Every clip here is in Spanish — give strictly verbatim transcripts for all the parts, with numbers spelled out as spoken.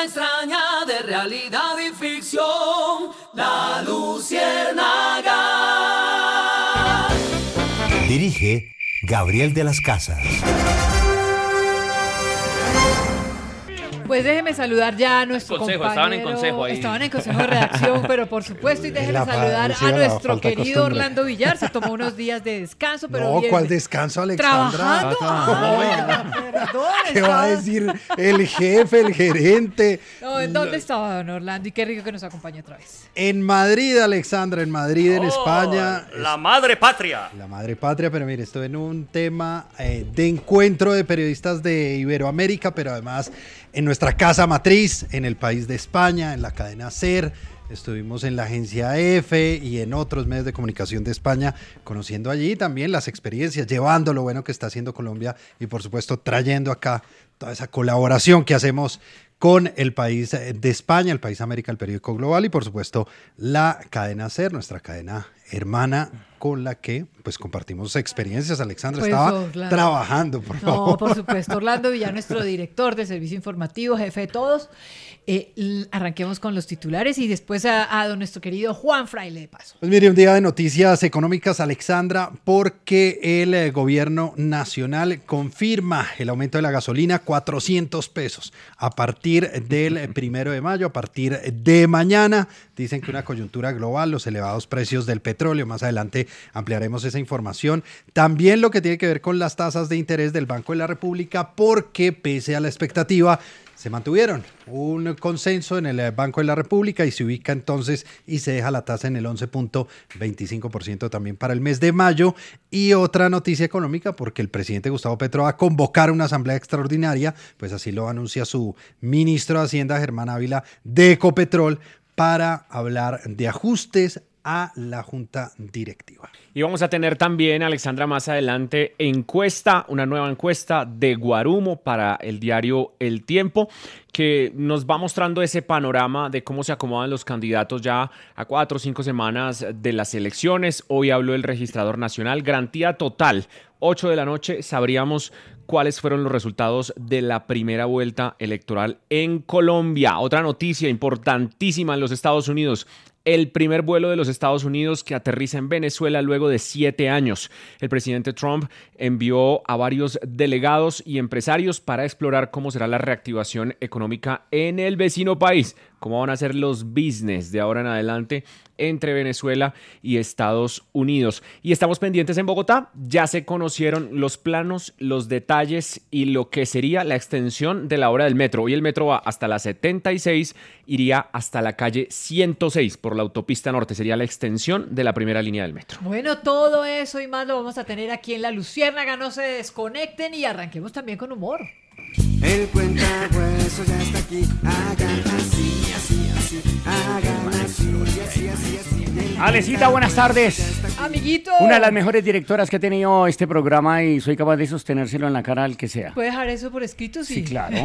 extraña de realidad y ficción, La Luciérnaga. Dirige Gabriel de las Casas. Pues déjeme saludar ya a nuestro consejo, compañero. Estaban en consejo ahí. Estaban en consejo de redacción, pero por supuesto, y déjeme La saludar fa- a la nuestro falta de querido costumbre. Orlando Villar. Se tomó unos días de descanso, pero No, bien. ¿cuál descanso, Alexandra? ¿Trabajando? Ah, Ay, perdón, ¿Qué va a estaba- decir el jefe, el gerente? No, ¿en dónde estaba don Orlando? Y qué rico que nos acompañe otra vez. En Madrid, Alexandra, en Madrid, en Oh, España. La madre patria. La madre patria, pero mire, estoy en un tema eh, de encuentro de periodistas de Iberoamérica, pero además en nuestra casa matriz, en el país de España, en la cadena SER. Estuvimos en la agencia F y en otros medios de comunicación de España, conociendo allí también las experiencias, llevando lo bueno que está haciendo Colombia y por supuesto trayendo acá toda esa colaboración que hacemos con el país de España, el país América, el periódico Global y por supuesto la cadena SER, nuestra cadena hermana con la que pues compartimos experiencias. Alexandra Pues, estaba Orlando. trabajando, por favor. No, por supuesto, Orlando Villar, nuestro director del servicio informativo, jefe de todos. Eh, l- arranquemos con los titulares y después a, a don nuestro querido Juan Fraile de paso. Pues mire, un día de noticias económicas, Alexandra, porque el eh, gobierno nacional confirma el aumento de la gasolina, cuatrocientos pesos a partir del eh, primero de mayo, a partir de mañana. Dicen que una coyuntura global, los elevados precios del petróleo, más adelante ampliaremos esa información. También lo que tiene que ver con las tasas de interés del Banco de la República, porque pese a la expectativa, se mantuvieron un consenso en el Banco de la República y se ubica entonces y se deja la tasa en el once punto veinticinco por ciento también para el mes de mayo. Y otra noticia económica, porque el presidente Gustavo Petro va a convocar una asamblea extraordinaria, pues así lo anuncia su ministro de Hacienda, Germán Ávila, de Ecopetrol, para hablar de ajustes a la junta directiva. Y vamos a tener también, Alexandra, más adelante encuesta, una nueva encuesta de Guarumo para el diario El Tiempo, que nos va mostrando ese panorama de cómo se acomodan los candidatos ya a cuatro o cinco semanas de las elecciones. Hoy habló el registrador nacional, garantía total. ocho de la noche sabríamos cuáles fueron los resultados de la primera vuelta electoral en Colombia. Otra noticia importantísima en los Estados Unidos. El primer vuelo de los Estados Unidos que aterriza en Venezuela luego de siete años. El presidente Trump envió a varios delegados y empresarios para explorar cómo será la reactivación económica en el vecino país, cómo van a ser los business de ahora en adelante entre Venezuela y Estados Unidos. Y estamos pendientes en Bogotá. Ya se conocieron los planos, los detalles y lo que sería la extensión de la obra del metro. Hoy el metro va hasta la setenta y seis, iría hasta la calle ciento seis por la autopista norte. Sería la extensión de la primera línea del metro. Bueno, todo eso y más lo vamos a tener aquí en La Luciérnaga. No se desconecten y arranquemos también con humor. El cuentahueso ya está aquí. Hagan así, así, así. Hagan así, así, así, así. Alecita, buenas tardes. Amiguito. Una de las mejores directoras que ha tenido este programa y soy capaz de sostenérselo en la cara al que sea. ¿Puede dejar eso por escrito? Sí, Sí, claro.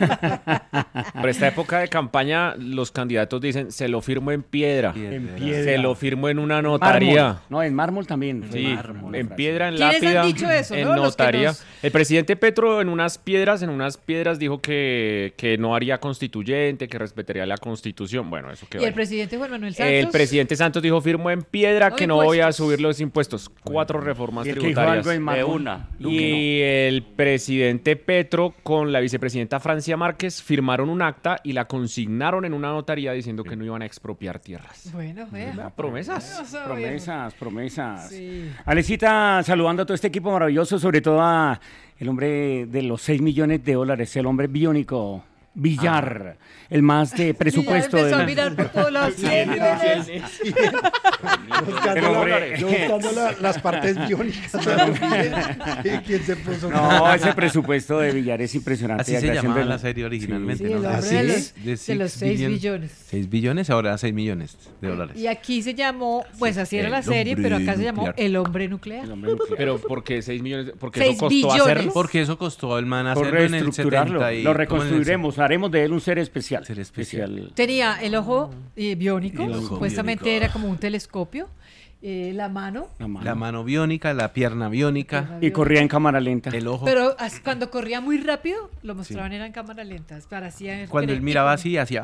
Por esta época de campaña, los candidatos dicen, se lo firmo en piedra. En piedra. Se lo firmo en una notaría. Mármol. No, en mármol también. fue Sí, mármol, la en frase. piedra, en ¿Quiénes han lápida, dicho eso, en no? Los que notaría. nos- El presidente Petro en unas piedras, en unas piedras dijo que, que no haría constituyente, que respetaría la constitución. Bueno, eso quedó Y el ahí. presidente Juan Manuel Santos. El presidente Santos dijo, firmo en piedra No que no voy a impuestos. subir los impuestos. Cuatro reformas Y el que dijo tributarias. algo en mármol. Y el presidente Petro con la vicepresidenta Francia Márquez firmaron un acta y la consignaron en una notaría diciendo que no iban a expropiar tierras. Bueno, vea. Promesas. No sabía. Promesas, promesas. Sí. Alecita, saludando a todo este equipo maravilloso, sobre todo a el hombre de los seis millones de dólares, el hombre biónico, Villar, el más de presupuesto. Y ya empezó de a mirar por todos lados. cien millones. Buscando, la- hombre. yo buscando la- las partes biónicas. ¿Quién se puso? No, ese presupuesto de Villar es impresionante. Así se creación llamaba de- la serie originalmente, Sí, el ¿no? hombre ¿Así? de los, De de six los seis billion- billones. seis billones, ahora seis millones de dólares. Y aquí se llamó, pues así era la El serie, pero acá se llamó nuclear. El Hombre Nuclear. el hombre nuclear. Pero ¿por qué seis millones? Porque Seis eso costó billones. hacerlo. Porque eso costó el man Por hacerlo en el reestructurarlo, setenta y- lo ¿cómo en el reconstruiremos, haremos de él un ser especial. Ser especial. Tenía el ojo eh, biónico, El ojo supuestamente biónico. era como un telescopio. eh, la mano. La mano. La mano biónica, la pierna biónica, Y corría en cámara lenta. el ojo. Pero as- cuando corría muy rápido, lo mostraban era en cámara lenta. Parecía Cuando él creíble. miraba así, hacía.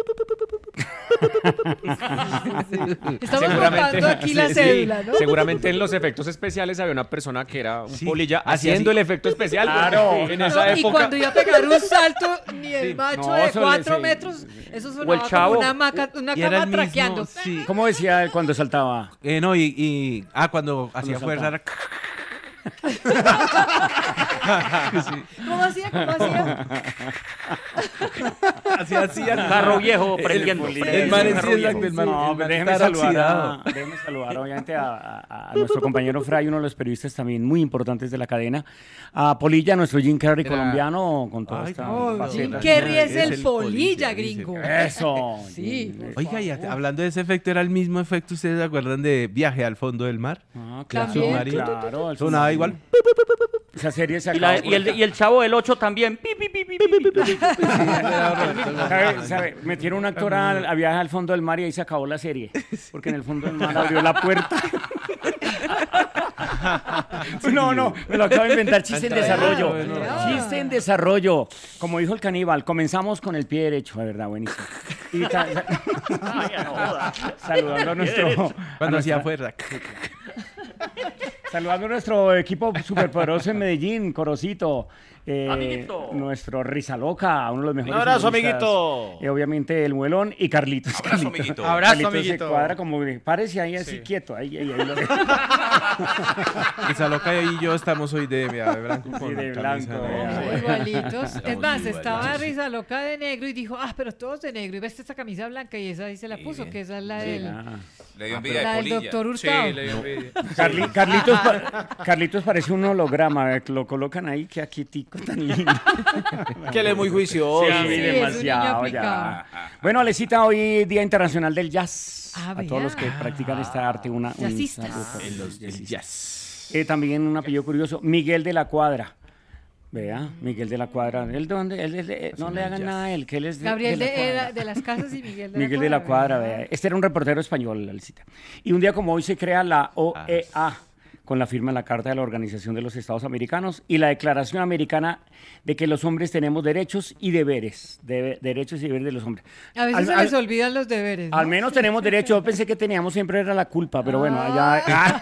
Estamos contando aquí la sí, cédula, ¿no? Seguramente en los efectos especiales había una persona que era un Sí, polilla así, haciendo así. el efecto especial. Claro. En No, esa y época. cuando iba a pegar un salto, ni el macho No, de eso le- cuatro sí. metros, eso O el sonaba chavo. como una, maca- una Y era cama el mismo, traqueando. sí. ¿Cómo decía él cuando saltaba? Eh, no, y, y- Ah, cuando hacía saltaba. fuerza. era- ¿Cómo hacía? ¿Cómo hacía? Hacía así. Carro viejo prendiendo. El, el man es exacto, el man, No, el man déjeme está saludar, oxidado. a, déjeme saludar obviamente a, a- a nuestro compañero Fray, uno de los periodistas también muy importantes de la cadena, a Polilla, nuestro Jim Carrey Era- colombiano, con toda Ay, esta Oh, faceta. Jim Carrey es Es el el polilla, polilla, gringo. dice. Eso. Sí. Jim. Oiga, y a- hablando de ese efecto, era el mismo efecto, ¿ustedes se acuerdan de Viaje al fondo del mar? Ah, También. submarino. Claro, el Sonaba submarino. igual. Esa serie se Y, la- acabó. y el, y el chavo del ocho también. Pi, pi, pi, pi, pi, pi, pi. ¿Sabe, sabe? Metieron un actor a, a viaje al fondo del mar y ahí se acabó la serie. Porque en el fondo del mar abrió la puerta. No, no, me lo acabo de inventar. Chiste en desarrollo. Chiste en desarrollo. Como dijo el caníbal, comenzamos con el pie derecho, de verdad, buenísimo. Y ta- Ay, no joda. saludando a nuestro. Cuando a hacía nuestra- fuerza. Saludando a nuestro equipo superpoderoso en Medellín, Corocito. eh, Amiguito. Nuestro Risa Loca, uno de los mejores. Un abrazo, humoristas, amiguito. eh, obviamente el Muelón y Carlitos. Abrazo, Carlitos. amiguito. Abrazo, Carlitos amiguito. se cuadra como, párese ahí así quieto. Ahí, ahí, ahí lo Esa loca y yo estamos hoy de, mira, de blanco con de camisa blanco, negra. vea. Igualitos. Es más, igualitos. estaba Risa Loca de negro y dijo, ah, pero todos de negro. Y ves esta camisa blanca y esa ahí se la puso, que esa es la del, Ah. Le dio envidia la de del polilla. doctor Hurtado. Sí, le dio envidia. Carli- Carlitos, pa- Carlitos parece un holograma, eh, lo colocan ahí, que aquí tico tan lindo. Que él es muy juicioso. Sí, es un niño demasiado ya. aplicado. Bueno, Alecita, hoy Día Internacional del Jazz. Ah, a vea. todos los que practican esta arte, una, un Jazzistas. saludo por En los los el jazzistas. jazz. Eh, también un apellido curioso, Miguel de la Cuadra. Vea, Miguel de la Cuadra. ¿Él de dónde? Él es de- no le hagan nada a él, que él es de, Gabriel de de, la Cuadra. era de las casas y Miguel de Miguel la de la Cuadra. Cuadra, vea. Este era un reportero español, Alecita. Y un día como hoy se crea la O E A, con la firma de la Carta de la Organización de los Estados Americanos y la Declaración Americana de que los hombres tenemos derechos y deberes. Debe- derechos y deberes de los hombres. A veces Al- se al- les olvidan los deberes, ¿no? Al menos tenemos derecho. Yo pensé que teníamos siempre era la culpa, pero bueno, allá.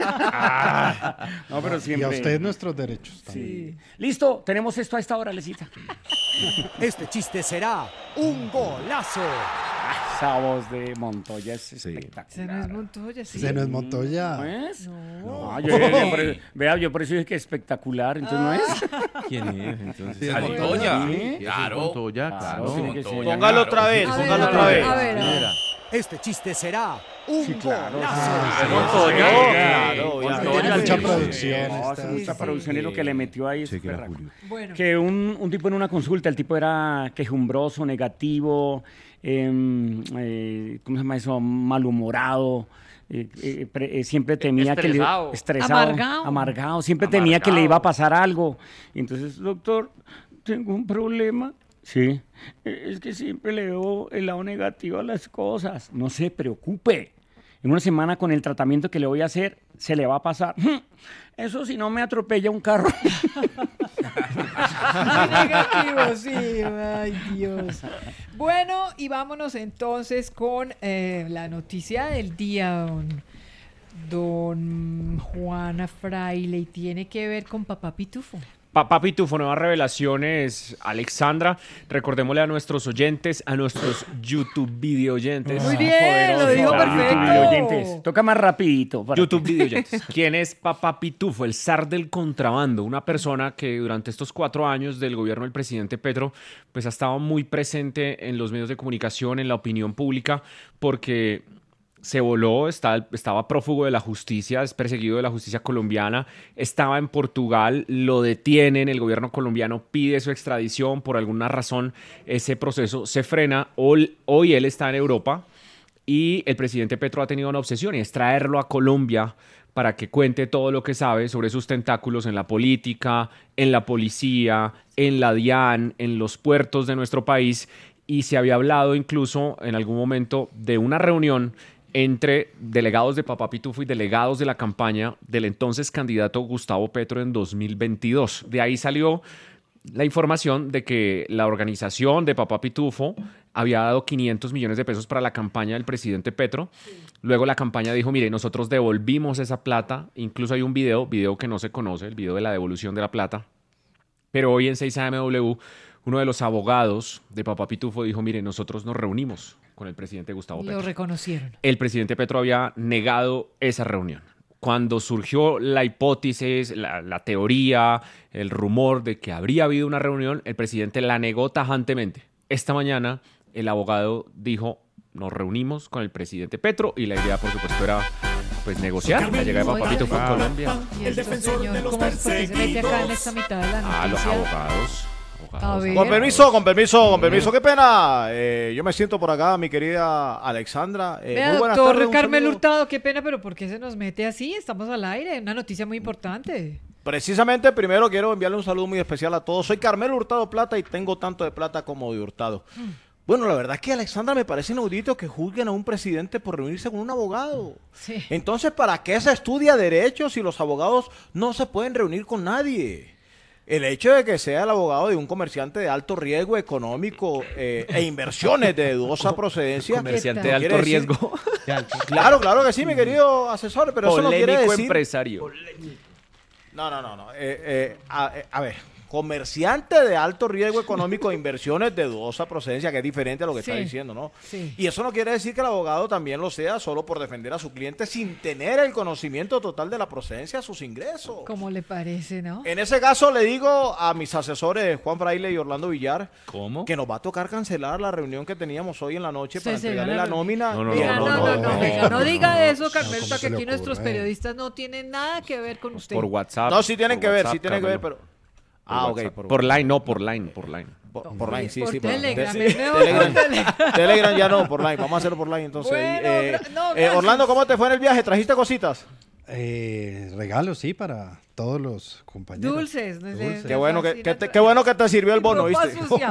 Ah. No, pero Y siempre. a usted nuestros derechos también. Sí. Listo, tenemos esto a esta hora, Lecita. Este chiste será un golazo. Esa voz de Montoya es Ese espectacular. no es Montoya, sí. Ese no es Montoya. ¿No es? No. Ah, yo- yo- yo por eso- vea, yo por eso dije que espectacular, entonces no es. ¿Quién es? Entonces, Sí, es Montoya. Sí. Claro. Montoya, Claro, claro. tiene que ser. Montoya, Póngalo claro. otra vez, A ver, póngalo a otra ver, vez. a ver, a ver. Este chiste será un Sí, claro. golazo. Montoya, claro, Montoya, Montoya, mucha sí. producción. No, esta- mucha sí. producción y lo que le metió ahí es Sí, que era berraco. Julio. Bueno, Que un, un tipo en una consulta, el tipo era quejumbroso, negativo, em, eh, ¿cómo se llama eso? Malhumorado. eh, eh, pre- eh, siempre temía que Estresado. le estresado, Amargado. amargado, siempre temía que le Amargado. iba a pasar algo. Entonces, doctor, tengo un problema. Sí, eh, es que siempre le veo el lado negativo a las cosas. No se preocupe. En una semana con el tratamiento que le voy a hacer, se le va a pasar. Eso si no me atropella un carro. muy negativo, sí. Ay, Dios. Bueno, y vámonos entonces con eh, la noticia del día, don, don Juana Fraile, y tiene que ver con Papá Pitufo. Papá Pitufo, nuevas revelaciones, Alexandra. Recordémosle a nuestros oyentes, a nuestros YouTube video oyentes. Muy bien, lo dijo Claro, perfecto. YouTube video oyentes. Toca más rapidito. para YouTube que- video oyentes. ¿Quién es Papá Pitufo? El zar del contrabando. Una persona que durante estos cuatro años del gobierno del presidente Petro, pues ha estado muy presente en los medios de comunicación, en la opinión pública, porque se voló, está- estaba prófugo de la justicia, es perseguido de la justicia colombiana, estaba en Portugal, lo detienen, el gobierno colombiano pide su extradición, por alguna razón ese proceso se frena, hoy, hoy él está en Europa y el presidente Petro ha tenido una obsesión y es traerlo a Colombia para que cuente todo lo que sabe sobre sus tentáculos en la política, en la policía, en la DIAN, en los puertos de nuestro país, y se había hablado incluso en algún momento de una reunión entre delegados de Papá Pitufo y delegados de la campaña del entonces candidato Gustavo Petro en dos mil veintidós. De ahí salió la información de que la organización de Papá Pitufo había dado quinientos millones de pesos para la campaña del presidente Petro. Luego la campaña dijo, mire, nosotros devolvimos esa plata. Incluso hay un video, video que no se conoce, el video de la devolución de la plata. Pero hoy en seis A M W, uno de los abogados de Papá Pitufo dijo, mire, nosotros nos reunimos con el presidente Gustavo Petro. Lo reconocieron. El presidente Petro había negado esa reunión. Cuando surgió la hipótesis, la, la teoría, el rumor de que habría habido una reunión, el presidente la negó tajantemente. Esta mañana el abogado dijo, nos reunimos con el presidente Petro y la idea, por supuesto, era pues negociar la llegada de Papá Pitufo a Colombia. Y el señor, ¿cómo es? ¿Por qué se mete acá en esta mitad de la noticia? Ah, los abogados. A ver. Con permiso, con permiso, con permiso. Qué pena. Eh, yo me siento por acá, mi querida Alexandra. Eh, Vea, muy buenas doctor tardes. un Carmel saludo. Hurtado, qué pena, pero ¿por qué se nos mete así? Estamos al aire, una noticia muy importante. Precisamente, primero quiero enviarle un saludo muy especial a todos. Soy Carmel Hurtado Plata y tengo tanto de plata como de Hurtado. Mm. Bueno, la verdad es que, Alexandra, me parece inaudito que juzguen a un presidente por reunirse con un abogado. Sí. Entonces, ¿para qué se estudia derecho si los abogados no se pueden reunir con nadie? El hecho de que sea el abogado de un comerciante de alto riesgo económico eh, e inversiones de dudosa procedencia. Comerciante de no alto quiere decir- riesgo. Claro, claro que sí, mi querido asesor, pero eso no quiere Polémico decir... empresario. No, no, no, no. Eh, eh, a, eh, a ver, comerciante de alto riesgo económico e inversiones de dudosa procedencia, que es diferente a lo que Sí. está diciendo, ¿no? Sí. Y eso no quiere decir que el abogado también lo sea solo por defender a su cliente sin tener el conocimiento total de la procedencia de sus ingresos. ¿Cómo le parece, no? En ese caso le digo a mis asesores Juan Fraile y Orlando Villar ¿Cómo? que nos va a tocar cancelar la reunión que teníamos hoy en la noche Sí, para se entregarle gana la la- nómina. No, no, Venga, no, no, no, no, venga, no no, diga no, eso, no, Carmel, ¿cómo que se le aquí nuestros ocurre? periodistas no tienen nada que ver con usted. Por WhatsApp. No, sí tienen por que ver, sí WhatsApp, tienen que ver, Carmelo. pero... Ah, ok. WhatsApp. Por line, no, por line, por line. Por, por line, sí, Por sí. por line. Telegram, Sí, es mejor Telegram, por Telegram. Telegram ya no, por line. Vamos a hacerlo por line entonces. Bueno, Eh, gra- no, eh, gracias. Orlando, ¿cómo te fue en el viaje? ¿Trajiste cositas? Eh, regalos, sí, para todos los compañeros. Dulces. no sé, Dulces. Qué bueno que, fascina que te, tra- qué bueno que te sirvió el bono, Ropa ¿viste? sucia.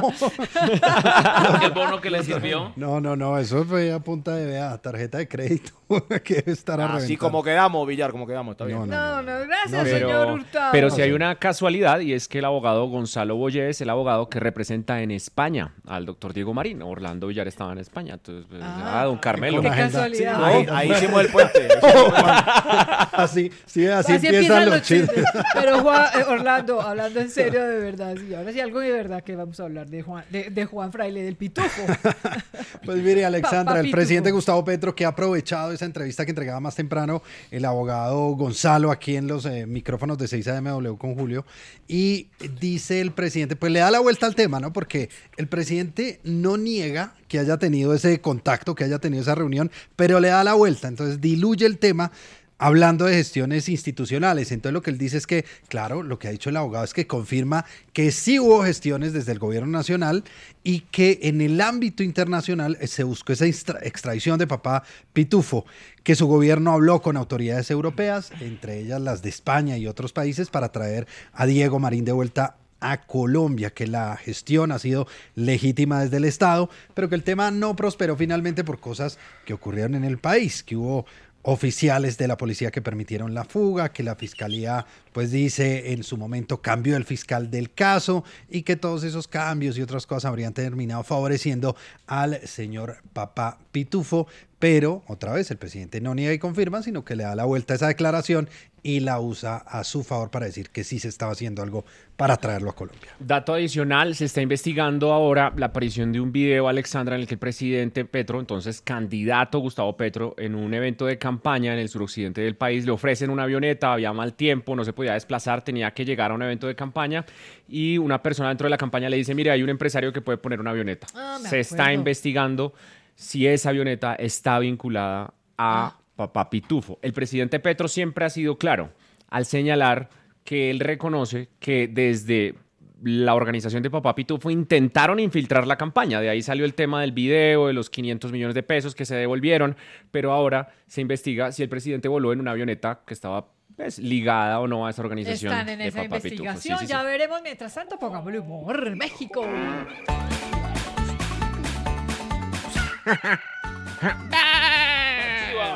¿El bono que le sirvió? No, no, no, eso fue a punta de vea, tarjeta de crédito que debe estar a Así reventar. como quedamos, Villar, como quedamos, está bien. No, No, no, gracias, Pero, señor Hurtado. pero si hay una casualidad y es que el abogado Gonzalo Boyé es el abogado que representa en España al doctor Diego Marín. Orlando Villar estaba en España. Entonces, pues, Ah, ah, don Carmelo. Qué Con agenda. casualidad. Ahí, ahí hicimos el puente. ahí hicimos el puente. Así, sí, así, Así empiezan los chistes. Pero Juan, eh, Orlando, hablando en serio de verdad, sí, ahora sí algo de verdad que vamos a hablar de Juan, de, de Juan Fraile, del Pitufo. Pues mire, Alexandra, Papá el Pitufo. presidente Gustavo Petro, que ha aprovechado esa entrevista que entregaba más temprano el abogado Gonzalo aquí en los eh, micrófonos de seis A M W con Julio, y dice el presidente, pues le da la vuelta al tema, ¿no? Porque el presidente no niega que haya tenido ese contacto, que haya tenido esa reunión, pero le da la vuelta, entonces diluye el tema hablando de gestiones institucionales. Entonces lo que él dice es que, claro, lo que ha dicho el abogado es que confirma que sí hubo gestiones desde el gobierno nacional y que en el ámbito internacional eh, se buscó esa extra- extradición de Papá Pitufo, que su gobierno habló con autoridades europeas, entre ellas las de España y otros países, para traer a Diego Marín de vuelta a Colombia, que la gestión ha sido legítima desde el Estado, pero que el tema no prosperó finalmente por cosas que ocurrieron en el país, que hubo oficiales de la policía que permitieron la fuga, que la fiscalía pues dice en su momento cambió el fiscal del caso y que todos esos cambios y otras cosas habrían terminado favoreciendo al señor Papá Pitufo, pero otra vez el presidente no niega y confirma, sino que le da la vuelta a esa declaración y la usa a su favor para decir que sí se estaba haciendo algo para traerlo a Colombia. Dato adicional, se está investigando ahora la aparición de un video, Alexandra, en el que el presidente Petro, entonces candidato Gustavo Petro, en un evento de campaña en el suroccidente del país, le ofrecen una avioneta, había mal tiempo, no se podía desplazar, tenía que llegar a un evento de campaña y una persona dentro de la campaña le dice, mire, hay un empresario que puede poner una avioneta. Ah, me se está acuerdo. investigando si esa avioneta está vinculada a Ah. Papá Pitufo. El presidente Petro siempre ha sido claro al señalar que él reconoce que desde la organización de Papá Pitufo intentaron infiltrar la campaña. De ahí salió el tema del video, de los quinientos millones de pesos que se devolvieron, pero ahora se investiga si el presidente voló en una avioneta que estaba pues, ligada o no a esa organización. Están en de esa Papá Pitufo. Sí, investigación, sí, sí. ya veremos. Mientras tanto, pongámosle humor. México.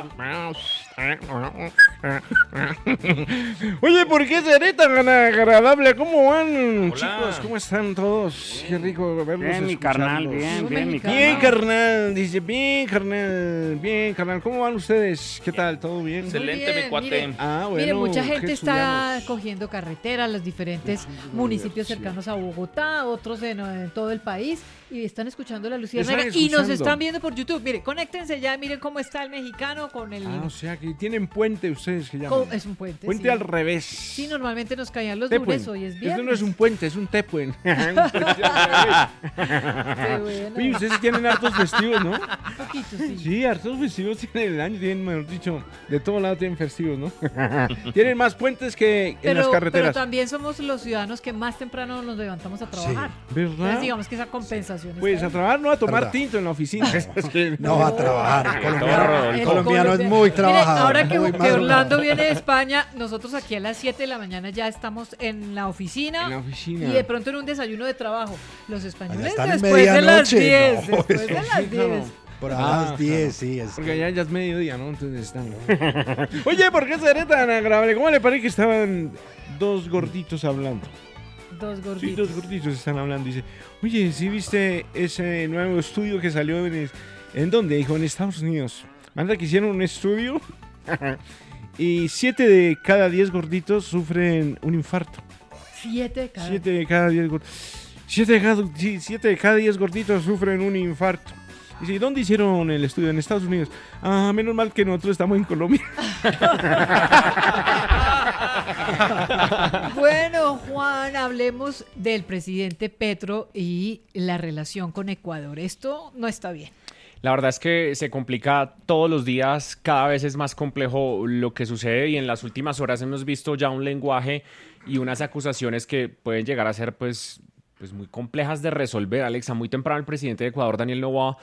Oye, ¿por qué seré tan agradable? ¿Cómo van, chicos? ¿Cómo están todos? Qué rico verlos. Bien, mi carnal, bien, bien, mi carnal. Bien, carnal, dice, bien, carnal, bien, carnal. ¿Cómo van ustedes? ¿Qué tal? ¿Todo bien? Excelente, bien, mi cuate. mire. Ah, bueno. Mire, mucha gente ¿qué está estudiamos? cogiendo carretera, los diferentes municipios cercanos a Bogotá, otros en, en todo el país, y están escuchando la Luciérnaga Están y nos escuchando. están viendo por YouTube. Mire, conéctense ya, miren cómo está el mexicano con el... Ah, o sea, que tienen puente ustedes que llaman. con- es un puente. Puente sí. al revés. Sí, normalmente nos caían los Tepuen. lunes, hoy es Esto viernes. no es un puente, es un tepuen. Un puente al Qué revés. bueno. Oye, ustedes sí tienen hartos festivos, ¿no? Un poquito, sí. Sí, hartos festivos tienen el año, tienen, mejor dicho, de todo lado tienen festivos, ¿no? Tienen más puentes que en Pero, las pero carreteras. también somos los ciudadanos que más temprano nos levantamos a trabajar. ¿Verdad? Entonces, digamos que esa compensación está Pues ahí. a trabajar, no a tomar ¿Verdad? tinto en la oficina. Es que- No va a trabajar. El colombiano, El el colombiano es muy Mire, trabajador. ahora que, muy que madrugador. Orlando viene de España, nosotros aquí a las siete de la mañana ya estamos en la oficina. En la oficina. Y de pronto en un desayuno de trabajo. Los españoles están en después de las medianoche, diez. no, Después eso de sí, las claro. diez. Por a Ah, las diez, sí. Es Porque allá ya es mediodía, ¿no? Entonces están. Oye, ¿por qué seré tan agradable? ¿Cómo le parece que estaban dos gorditos hablando? Dos Sí, gorditos. dos gorditos están hablando. Dice, oye, ¿sí viste ese nuevo estudio que salió en... es- ¿En dónde? Dijo, en Estados Unidos. Manda que hicieron un estudio y siete de cada diez gorditos sufren un infarto. Siete de cada. Siete de cada diez gorditos. Siete de cada, sí, siete de cada diez gorditos sufren un infarto. Dice, ¿y dónde hicieron el estudio? En Estados Unidos. Ah, menos mal que nosotros estamos en Colombia. Bueno, Juan, hablemos del presidente Petro y la relación con Ecuador. Esto no está bien. La verdad es que se complica todos los días, cada vez es más complejo lo que sucede y en las últimas horas hemos visto ya un lenguaje y unas acusaciones que pueden llegar a ser pues, pues muy complejas de resolver. Alexa, muy temprano el presidente de Ecuador, Daniel Noboa,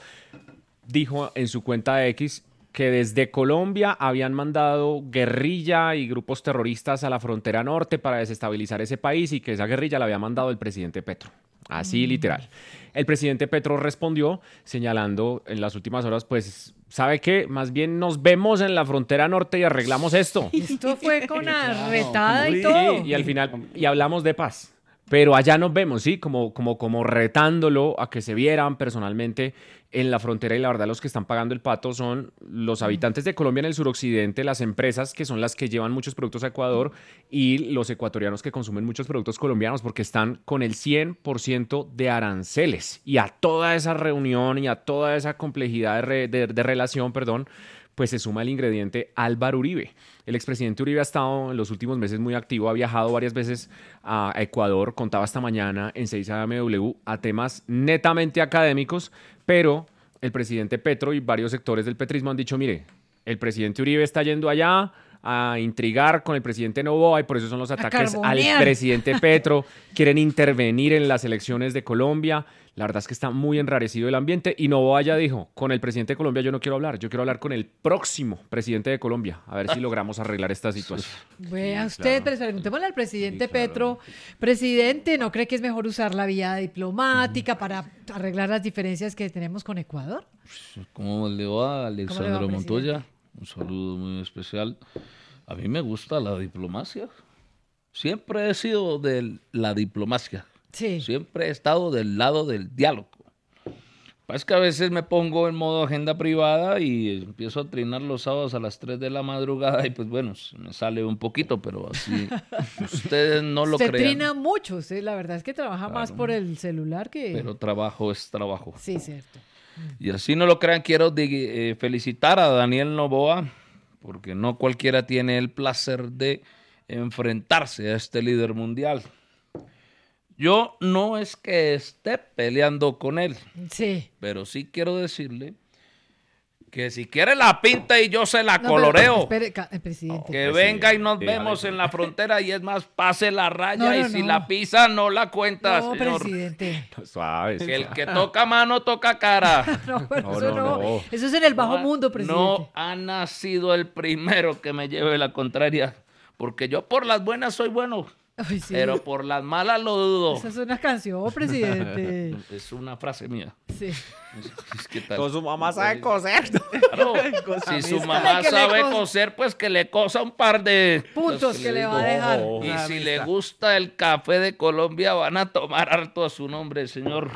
dijo en su cuenta de X que desde Colombia habían mandado guerrilla y grupos terroristas a la frontera norte para desestabilizar ese país y que esa guerrilla la había mandado el presidente Petro. Así literal. El presidente Petro respondió señalando en las últimas horas, pues, ¿sabe qué? Más bien nos vemos en la frontera norte y arreglamos esto. Esto fue con arretada y Sí, todo. y al final, y hablamos de paz. Pero allá nos vemos, ¿sí? Como, como, como retándolo a que se vieran personalmente en la frontera y la verdad los que están pagando el pato son los habitantes de Colombia en el suroccidente, las empresas que son las que llevan muchos productos a Ecuador y los ecuatorianos que consumen muchos productos colombianos porque están con el cien por ciento de aranceles y a toda esa reunión y a toda esa complejidad de, re- de, de relación, perdón, pues se suma el ingrediente Álvaro Uribe. El expresidente Uribe ha estado en los últimos meses muy activo, ha viajado varias veces a Ecuador, contaba esta mañana en seis A M W a temas netamente académicos, pero el presidente Petro y varios sectores del petrismo han dicho, mire, el presidente Uribe está yendo allá a intrigar con el presidente Noboa y por eso son los ataques al carbonear. presidente Petro, quieren intervenir en las elecciones de Colombia. La verdad es que está muy enrarecido el ambiente y Noboa ya dijo, con el presidente de Colombia yo no quiero hablar, yo quiero hablar con el próximo presidente de Colombia, a ver si logramos arreglar esta situación. Vea usted, pero preguntémosle al presidente Petro, presidente, ¿no cree que es mejor usar la vía diplomática para arreglar las diferencias que tenemos con Ecuador? ¿Cómo le va, ¿Cómo le va, Alexandro presidente? Montoya? Un saludo muy especial. A mí me gusta la diplomacia. Siempre he sido de la diplomacia. Sí. Siempre he estado del lado del diálogo. Es que a veces me pongo en modo agenda privada y empiezo a trinar los sábados a las tres de la madrugada y pues bueno, se me sale un poquito, pero así ustedes no lo Se crean. trina mucho, sí, la verdad es que trabaja más por el celular que... Pero trabajo es trabajo. Sí, cierto. Y así no lo crean, quiero de- eh, felicitar a Daniel Noboa, porque no cualquiera tiene el placer de enfrentarse a este líder mundial. Yo no es que esté peleando con él, Sí. pero sí quiero decirle que si quiere la pinta y yo se la No, pero, coloreo. espere, ca- el presidente. Que venga y nos vemos en la frontera y es más, pase la raya No, no, y si no. la pisa no la cuenta, No, señor. presidente. Suave. Que el que toca mano toca cara. No, pero No, eso no, no, no. Eso es en el bajo No, mundo, presidente. No ha nacido el primero que me lleve la contraria, porque yo por las buenas soy bueno Ay, sí. Pero por las malas lo dudo. Esa es una canción, presidente. Es una frase mía. Sí. Es que tal- Con su mamá sabe coser. Claro, si su mamá Que le sabe cos- coser, pues que le cosa un par de Puntos que le va a dejar. Y Una si amistad. le gusta el café de Colombia, van a tomar harto a su nombre, señor.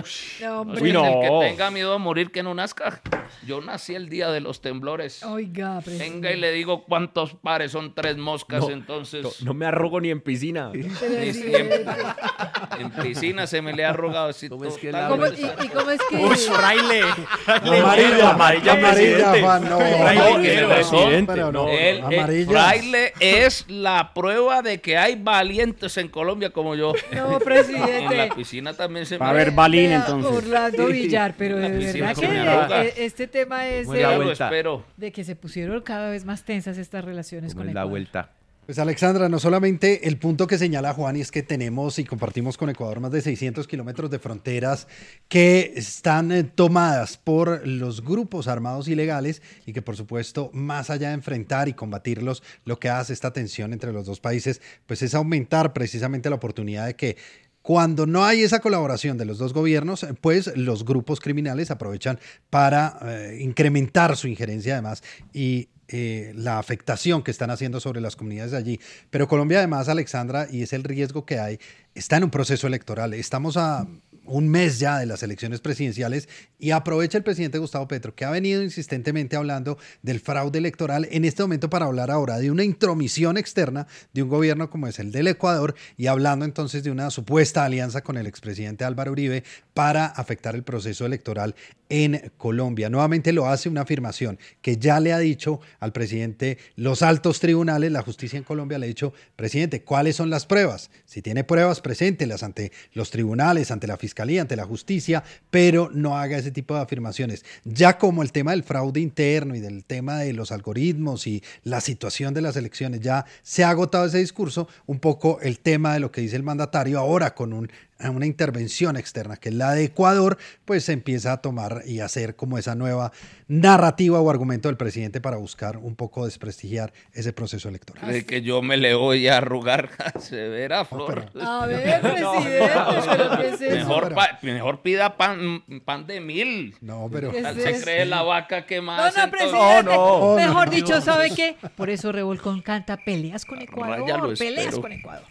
No, hombre. Uy, no. El que tenga miedo a morir que no nazca. Yo nací el día de los temblores. Oiga, presidente. Venga y le digo cuántos pares, son tres moscas, No, entonces. No, no me arrugo ni en piscina. Ni Presidente. en, en piscina se me le ha arrogado así. ¿Cómo es que total- la- ¿Cómo- y, y cómo es que...? Uy, fraile. Amarilla, Amarilla, amarilla, presidente. Juan, no. Fraile, No, tiene el razón. presidente, Pero no, El, el amarillas. fraile es la prueba de que hay valientes en Colombia como yo. No, En presidente. la piscina también se Va a me... haber balín Vea, entonces. Orlando Villar, pero de La piscina verdad se que me arruga. eh, este tema es Muy la de, Ya lo vuelta. espero. de que se pusieron cada vez más tensas estas relaciones Como con es la Ecuador. vuelta. Pues Alexandra, no solamente el punto que señala Juan y es que tenemos y compartimos con Ecuador más de seiscientos kilómetros de fronteras que están eh, tomadas por los grupos armados ilegales y que por supuesto más allá de enfrentar y combatirlos, lo que hace esta tensión entre los dos países pues es aumentar precisamente la oportunidad de que cuando no hay esa colaboración de los dos gobiernos, pues los grupos criminales aprovechan para eh, incrementar su injerencia además y eh, la afectación que están haciendo sobre las comunidades de allí. Pero Colombia además, Alexandra, y es el riesgo que hay, está en un proceso electoral. Estamos a un mes ya de las elecciones presidenciales y aprovecha el presidente Gustavo Petro, que ha venido insistentemente hablando del fraude electoral en este momento para hablar ahora de una intromisión externa de un gobierno como es el del Ecuador y hablando entonces de una supuesta alianza con el expresidente Álvaro Uribe para afectar el proceso electoral en Colombia. Nuevamente lo hace una afirmación que ya le ha dicho al presidente los altos tribunales, la justicia en Colombia le ha dicho, presidente, ¿cuáles son las pruebas? Si tiene pruebas, preséntelas ante los tribunales, ante la fiscalía, ante la justicia, pero no haga ese tipo de afirmaciones. Ya como el tema del fraude interno y del tema de los algoritmos y la situación de las elecciones, ya se ha agotado ese discurso, un poco el tema de lo que dice el mandatario ahora con un una intervención externa, que es la de Ecuador, pues se empieza a tomar y hacer como esa nueva narrativa o argumento del presidente para buscar un poco desprestigiar ese proceso electoral. De que yo me le voy a arrugar se verá, Flor. A ver, presidente, pero ¿qué es eso? Mejor, pa- mejor pida pan, pan de mil. No, pero... ¿Qué Tal es se eso? cree la vaca que No, más. no, entonces- presidente. no, Mejor no, dicho, no. ¿sabe qué? Por eso Revolcón canta peleas con Ecuador. Raya, lo Peleas espero. con Ecuador.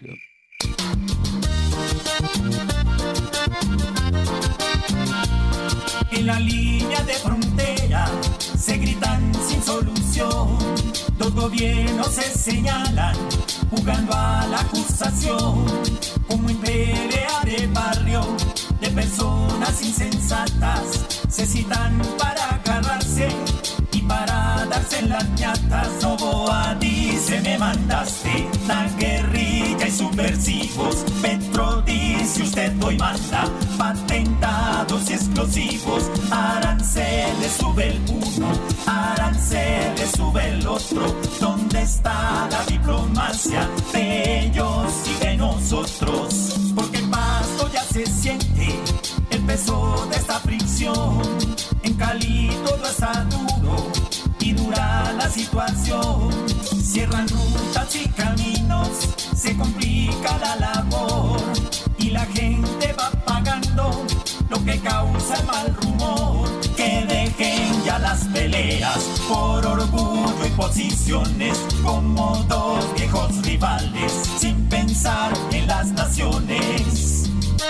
En la línea de frontera se gritan sin solución. Dos gobiernos se señalan jugando a la acusación. Como en pelea de barrio de personas insensatas se citan para agarrarse y para darse las ñatas. Noboa dice me mandaste, la guerrilla y subversivos. Petro dice usted hoy manda, patentados y explosivos. Aranceles sube el uno, aranceles sube el otro. ¿Dónde está la diplomacia de ellos y de nosotros? Porque el pasto ya se siente el peso de esta fricción. En Cali todo está duro y dura la situación. Cierran rutas y caminos, se complica la labor y la gente va pagando lo que causa el mal rumor. Que dejen ya las peleas por orgullo y posiciones, como dos viejos rivales sin pensar en las naciones.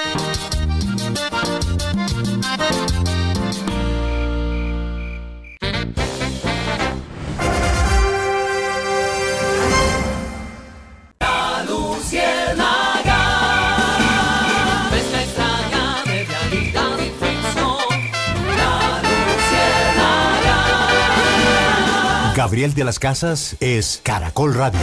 La luciérnaga, mezcla extraña de realidad y ficción. La luciérnaga. Gabriel de las Casas es Caracol Radio.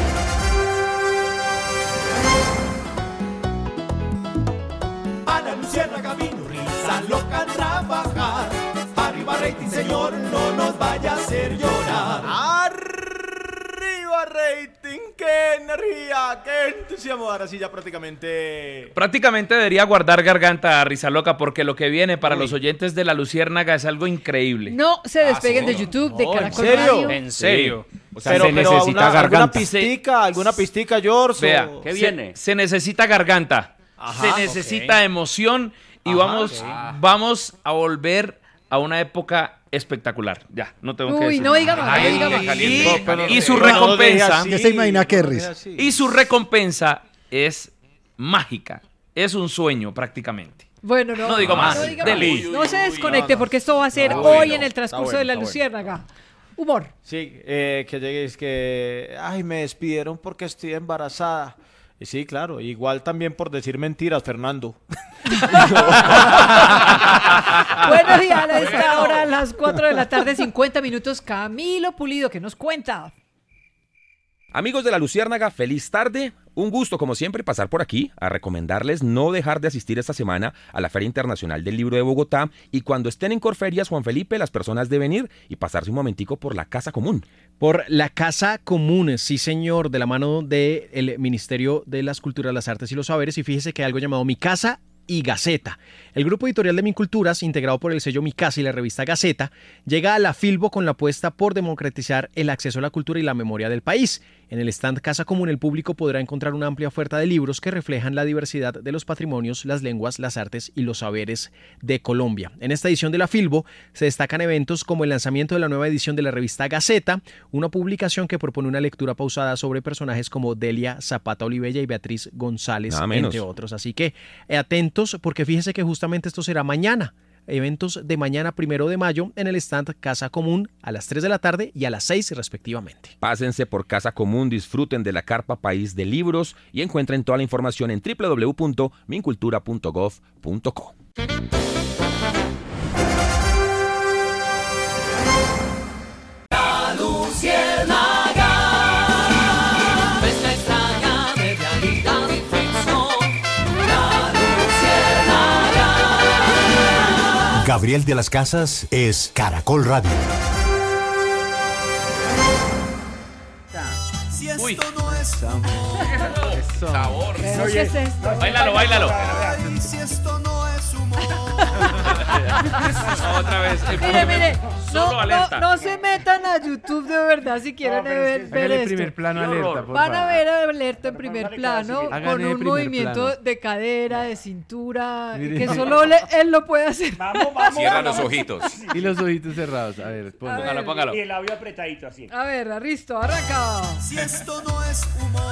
A la luciérnaga vino risa loca a trabajar. Arriba rating, señor, no nos vaya a hacer llorar. Arriba rating, qué energía, qué entusiasmo. Ahora sí ya prácticamente... Prácticamente debería guardar garganta a Risa Loca porque lo que viene para Uy. los oyentes de La Luciérnaga es algo increíble. No se despeguen ¿sí? de YouTube, de No, ¿en Caracol serio? Radio. ¿En serio? O sea, pero, se pero necesita una- alguna garganta. pistica, alguna pistica, George. Vea, o- ¿qué viene? Se, se necesita garganta, Ajá, se necesita ok. emoción y Ajá, vamos, ok. vamos a volver a una época espectacular. Ya, no tengo que Uy, decir. no diga más, no Ay, diga más. y- Caliente, y, caliente. su No, no deje recompensa. así, Ya se imagina Kerris. no deje así. Y su recompensa es mágica. Es un sueño prácticamente. Bueno, no. No digo más. No, diga Dele. más. No se desconecte porque esto va a ser Está hoy bueno, en el está transcurso bueno, de la está bueno. Luciérnaga. Humor. Sí, eh, que lleguéis que, ay, me despidieron porque estoy embarazada. Y sí, claro, igual también por decir mentiras, Fernando. Buenos días, a esta hora, a las cuatro de la tarde, cincuenta minutos. Camilo Pulido, que nos cuenta. Amigos de la Luciérnaga, feliz tarde. Un gusto, como siempre, pasar por aquí a recomendarles no dejar de asistir esta semana a la Feria Internacional del Libro de Bogotá y cuando estén en Corferias, Juan Felipe, las personas deben ir y pasarse un momentico por la Casa Común. Por la Casa Común, sí señor, de la mano del Ministerio de las Culturas, las Artes y los Saberes, y fíjese que hay algo llamado Mi Casa y Gaceta. El grupo editorial de Minculturas, integrado por el sello Mi Casa y la revista Gaceta, llega a la Filbo con la apuesta por democratizar el acceso a la cultura y la memoria del país. En el stand Casa Común, el público podrá encontrar una amplia oferta de libros que reflejan la diversidad de los patrimonios, las lenguas, las artes y los saberes de Colombia. En esta edición de la Filbo se destacan eventos como el lanzamiento de la nueva edición de la revista Gaceta, una publicación que propone una lectura pausada sobre personajes como Delia Zapata Olivella y Beatriz González, Nada menos. entre otros. Así que eh, atentos, porque fíjense que justamente esto será mañana. Eventos de mañana, primero de mayo, en el stand Casa Común a las tres de la tarde y a las seis respectivamente. Pásense por Casa Común, disfruten de la carpa País de Libros y encuentren toda la información en doble u doble u doble u punto mincultura punto gov punto co. La Luciérnaga, mezcla extraña de realidad y ficción. La Luciérnaga. Gabriel de las Casas es Caracol Radio. Si esto no es Eso. Sabor. Pero, ¿qué es esto? Báilalo, báilalo. Ay, si esto no es humor. Otra vez. el Mire, mire, Solo no, no, alerta. no se metan a YouTube de verdad si quieren pero ver, es que- ver hágale esto. primer plano Qué alerta, horror. por Van a favor. ver alerta en primer plano Hágale con un primer movimiento plano. de cadera, de cintura, Mire. que solo le- él lo puede hacer. Vamos, vamos. Cierra vamos. los ojitos. Y los ojitos cerrados. A ver, ponlo. A ver. Póngalo, póngalo. Y el labio apretadito así. A ver, Arristo, arranca. Si esto no es humor.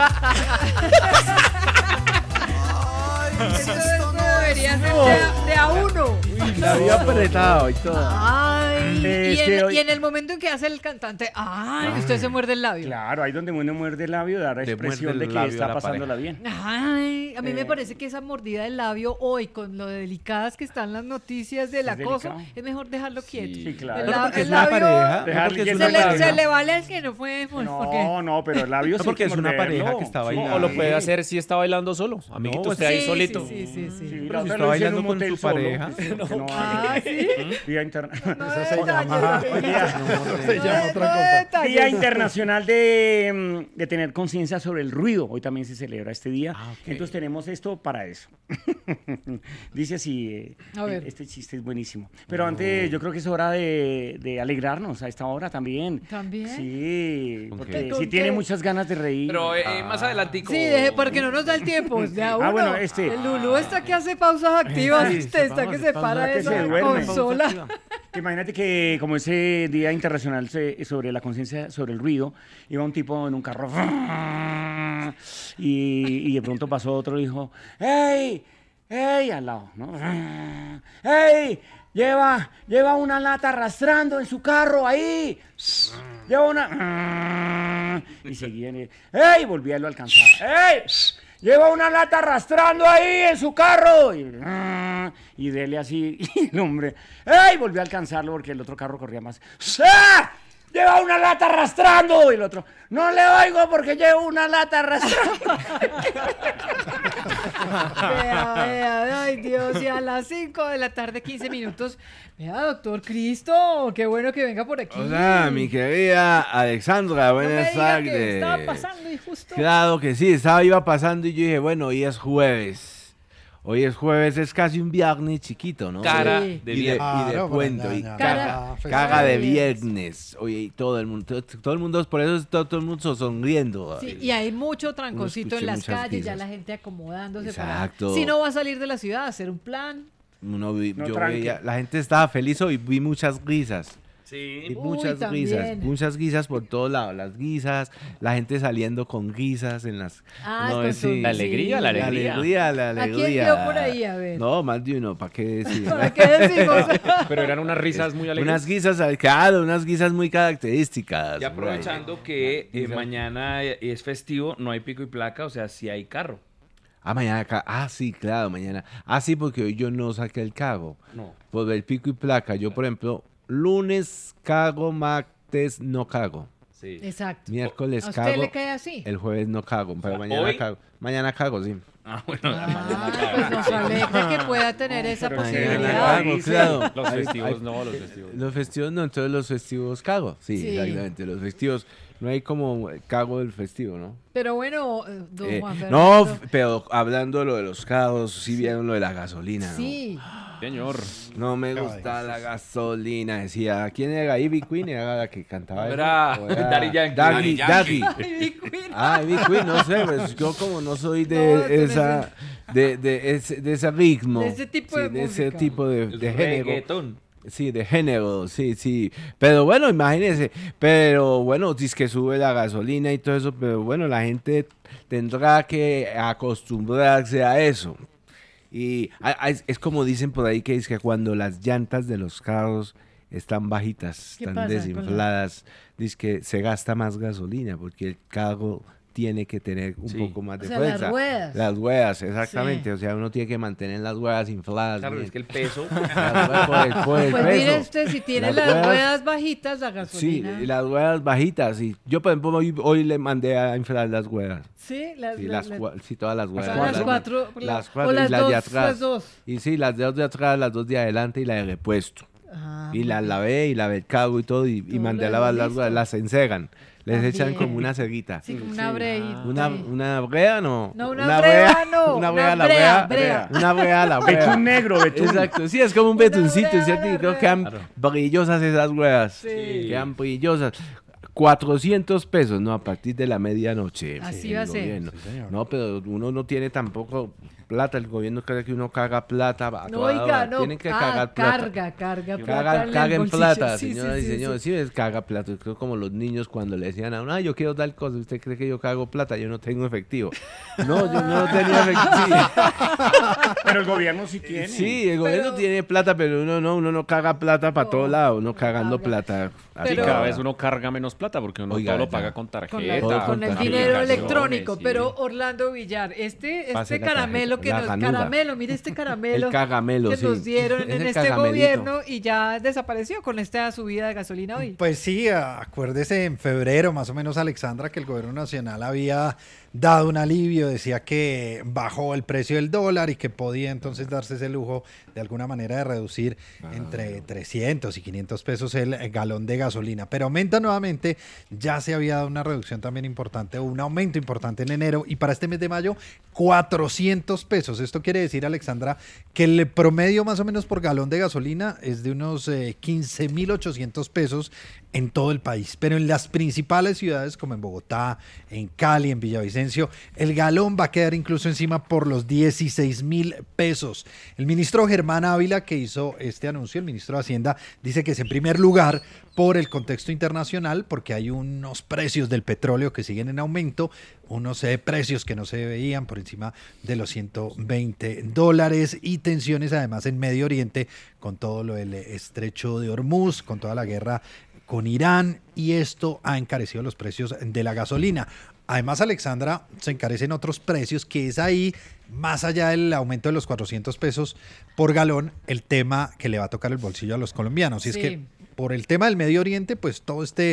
Ay, si Esto, esto esto no debería es ser humor. de a, de a uno. La había apretado y todo. Ay, Es y, que en, hoy- y en el momento en que hace el cantante, ay, usted se muerde el labio. Claro, ahí donde uno muerde el labio, da la Le expresión muerde de el que labio a está la pasándola pareja. bien. Ay, a mí me Eh. parece que esa mordida del labio hoy, con lo delicadas que están las noticias del Es acoso, delicado. es mejor dejarlo quieto. Sí, claro. El, Pero la- porque el es una labio pareja. Dejar porque es que una se, le, pareja. se le vale al que no fue, pues, porque... No, no, pero el labio No, sí porque hay que es una morderlo. pareja que está Sí. bailando. O lo puede hacer si está bailando solo. Amiguito, No, usted ahí Sí, solito. Sí, sí, sí, sí. Sí, Pero la si otra está lo hice en bailando un con motel su solo, pareja. pues, porque no Ah, hay- ¿sí? Día interna- No Eso de se detalles, llama- no de- Día- no de- no de detalles. Día Internacional de, mm, de tener conciencia sobre el ruido. Hoy también se celebra este día. Entonces tenemos esto para eso. Dice así, eh, A ver. este chiste es buenísimo. Pero antes yo creo que es hora de, de alegrarnos a esta hora también. ¿También? Sí, qué? porque ¿Con si qué? tiene muchas ganas de reír. Pero eh, más adelantico. Sí, deje, porque no nos da el tiempo. De a uno. Ah, bueno, este- El Lulú está que hace pausas activas. Sí, Usted está que se para de que se esa duerme. consola. Imagínate que como ese Día Internacional se- sobre la conciencia sobre el ruido, iba un tipo en un carro y, y de pronto pasó otro y dijo, ¡Ey! ¡Ey! Al lado, ¿no? ¡Ey! Lleva, lleva una lata arrastrando en su carro ahí. Lleva una... Y seguía en el... ¡Ey! Volvía y lo alcanzaba. ¡Ey! Lleva una lata arrastrando ahí en su carro. Y, y dele así. Y el hombre, ¡ey! Volvió a alcanzarlo porque el otro carro corría más. ¡Ah! Lleva una lata arrastrando. Y el otro, no le oigo porque llevo una lata arrastrando. Vea, vea, ay Dios, y a las cinco de la tarde, quince minutos. Vea, doctor Cristo, qué bueno que venga por aquí. Hola, mi querida Alexandra, No me buenas diga que tardes. estaba pasando y justo. Claro que sí, estaba iba pasando y yo dije, bueno, hoy es jueves. Hoy es jueves, es casi un viernes chiquito, ¿no? Cara Y de y viernes. y de Claro, puente, por y allá, caga, cara, caga de viernes. viernes. Oye, y todo el mundo, todo, todo el mundo, por eso todo, todo el mundo sonriendo. Sí, y hay mucho tranconcito escuché en las muchas calles, ya risas. la gente acomodándose Exacto. para... Si no va a salir de la ciudad, hacer un plan. Uno vi- No yo tranque. veía, la gente estaba feliz hoy, vi muchas risas. Sí. Y Uy, muchas también. guisas, muchas guisas por todos lados, las guisas, la gente saliendo con guisas en las... Ah, no, con es- su- sí. La alegría, la La alegría. alegría, la ¿A alegría. quién vio por ahí? A ver. No, más de uno, ¿para qué decir? ¿Para qué decimos? Pero eran unas risas muy alegres. Unas guisas, claro, unas guisas muy características. Y aprovechando que eh, Guisas. mañana es festivo, no hay pico y placa, o sea, sí hay carro. Ah, mañana acá. Ah, sí, claro, mañana. Ah, sí, porque hoy yo no saqué el cargo. No. Por el pico y placa. Yo, por ejemplo, lunes cago, martes no cago. Sí. Exacto. Miércoles ¿A usted cago. le cae así? El jueves no cago, pero sea, mañana ¿hoy? cago. Mañana cago, sí. Ah, bueno, Ah, pues nos alegra que pueda tener esa pero sí, Mañana posibilidad. cago, claro. Los Hay- festivos hay- no, los festivos. Los festivos no, entonces los festivos cago. Sí, Sí. exactamente. Los festivos. No hay como cago del festivo, ¿no? Pero bueno, eh, don Eh, Juan no, Fernando. f- pero hablando de lo de los carros, sí vieron lo de la gasolina, ¿no? Sí. Señor. No me gusta la gasolina, decía. ¿Quién era? Ivy Queen era la que cantaba. eso? Era ¿O Daddy Yankee. Daddy, Daddy Daddy. Ivy Queen. Ah, Ivy Queen, no sé, pues yo como no soy de No, tú esa, de, de, ese, de ese ritmo. De ese tipo de de ese música. tipo de, El de género. reggaetón. Sí, de género, sí, sí. Pero bueno, imagínense. Pero bueno, dice que sube la gasolina y todo eso, pero bueno, la gente tendrá que acostumbrarse a eso. Y a- a- es, es como dicen por ahí que es que cuando las llantas de los carros están bajitas, ¿Qué están pasa con la- desinfladas, dice que se gasta más gasolina porque el carro tiene que tener un Sí. poco más de O sea, las fuerza. ruedas. Las ruedas, exactamente. Sí. O sea, uno tiene que mantener las ruedas infladas. Claro, bien. es que el peso. Las ruedas por el, por el Pues peso. mire usted, si tiene Las las, ruedas- ruedas bajitas, la Sí, gasolina. y las ruedas bajitas. Y yo, por ejemplo, hoy, hoy le mandé a inflar las ruedas. Sí, las, Sí, las- las, cua- sí, todas las ruedas. Las cuatro, las o cuatro las y las dos, de atrás. las dos. Y sí, las dos de atrás, las dos de adelante y la de repuesto. Ah, Y las lavé y lavé el cargo y todo y, y Todo mandé a lo lavar dejó las ruedas. listo. Las encegan. Les echan También. como una ceguita. Sí, como una breita. Una, ahí. una brea, no. No, una brea, no, Una una brea, la brea, brea. brea. Una brea, la brea. Betún negro, betún. Exacto, sí, es como un betuncito, brea, ¿cierto? una Y creo brea. que quedan brillosas esas ruedas. Sí. Quedan brillosas. cuatrocientos pesos, ¿no? A partir de la medianoche. Así el va a ser. gobierno. Sí, señor. No, pero uno no tiene tampoco plata. El gobierno cree que uno caga plata. a No, toda oiga, hora. no. Tienen que ah, cagar plata. carga, carga plata. Caga, en el caga en bolsillo. plata, Sí, señoras sí, y sí, señores. sí. Sí, es caga plata. Creo como los niños cuando le decían a uno, ay, yo quiero tal cosa. ¿Usted cree que yo cago plata? Yo no tengo efectivo. No, yo no tenía efectivo. Pero el gobierno sí tiene. Sí, el gobierno Pero- tiene plata, pero uno no, uno no caga plata para No, todos lados, uno no cagando caga. plata. Sí, Pero- cada vez uno carga menos plata porque uno Oiga, todo lo ya. paga con Con, la- tarjeta. Todo con con el tarjeta. dinero aplicaciones, electrónico, sí. pero Orlando Villar, este, Pase este la caramelo tarjeta, que la nos, ganuda. caramelo, mire este caramelo, El cagamelo, que sí. nos dieron Es en el este cagamelito. gobierno y ya desapareció con esta subida de gasolina hoy. Pues sí, acuérdese en febrero más o menos, Alexandra, que el gobierno nacional había dado un alivio, decía que bajó el precio del dólar y que podía entonces darse ese lujo de alguna manera de reducir entre trescientos y quinientos pesos el galón de gasolina. Pero aumenta nuevamente, ya se había dado una reducción también importante, un aumento importante en enero y para este mes de mayo cuatrocientos pesos. Esto quiere decir, Alexandra, que el promedio más o menos por galón de gasolina es de unos eh, quince mil ochocientos pesos en todo el país. Pero en las principales ciudades como en Bogotá, en Cali, en Villavicencio, el galón va a quedar incluso encima por los dieciséis mil pesos. El ministro Germán Ávila, que hizo este anuncio, el ministro de Hacienda, dice que es en primer lugar por el contexto internacional, porque hay unos precios del petróleo que siguen en aumento, unos eh, precios que no se veían por encima de los ciento veinte dólares y tensiones además en Medio Oriente con todo lo del estrecho de Hormuz, con toda la guerra con Irán, y esto ha encarecido los precios de la gasolina. Además, Alexandra, se encarecen otros precios, que es ahí, más allá del aumento de los cuatrocientos pesos por galón, el tema que le va a tocar el bolsillo a los colombianos. Y es Sí. que por el tema del Medio Oriente, pues todo este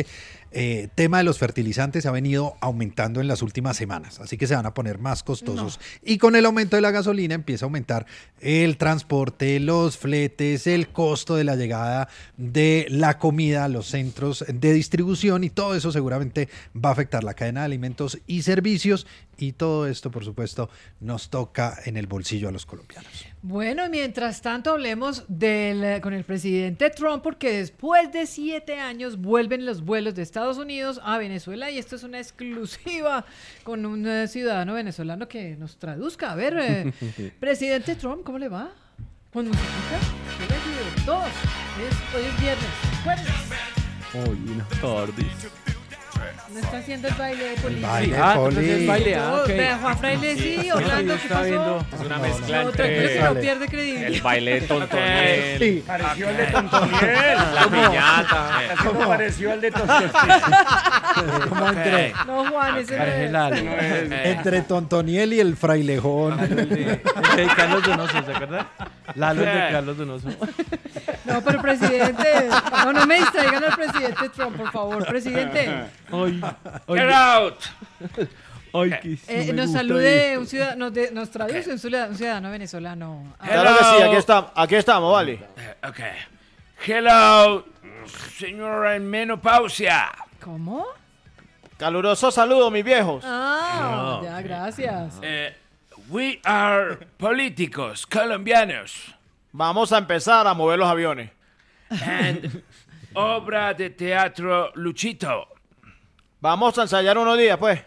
eh, tema de los fertilizantes ha venido aumentando en las últimas semanas, así que se van a poner más costosos. No. Y con el aumento de la gasolina empieza a aumentar el transporte, los fletes, el costo de la llegada de la comida a los centros de distribución, y todo eso seguramente va a afectar la cadena de alimentos y servicios, y todo esto, por supuesto, nos toca en el bolsillo a los colombianos. Bueno, mientras tanto hablemos del, con el presidente Trump, porque después de siete años vuelven los vuelos de Estados Unidos a Venezuela, y esto es una exclusiva con un eh, ciudadano venezolano que nos traduzca. A ver, eh, presidente Trump, ¿cómo le va? ¿Con musiquita? Dos. Es, hoy es viernes. Jueves. Hoy una tarde. No está haciendo el baile de Poli. El baile Ah, de Poli. entonces baile, ah, ok. Vea, Juan Fraile sí, Orlando, ¿qué pasó? Es una No, mezcla No, tranquilo que entre no pierde credibilidad. el baile de Tontoniel, Sí. Pareció el de Tontoniel. la piñata. ¿Cómo pareció el de Tontoniel? Como entre, No, Juan, ese no Parece es. Lalo. entre Tontoniel y el frailejón. El de, el de Carlos Donoso, ¿se acuerdan? Lalo es de Carlos Donoso. No, pero presidente, no, no me distraigan al presidente Trump, por favor, presidente. Ay, Get out. ay, que sí Eh, me nos gusta salude esto. un ciudadano, nos, de- nos traduce un ciudadano, un ciudadano venezolano. Ah, Claro que sí, aquí estamos, aquí estamos, vale. Ok. Hello, señora en menopausia. ¿Cómo? Caluroso saludo, mis viejos. Ah, ya, gracias. Eh, we are políticos colombianos. Vamos a empezar a mover los aviones. And obra de teatro Luchito Vamos a ensayar unos días, pues.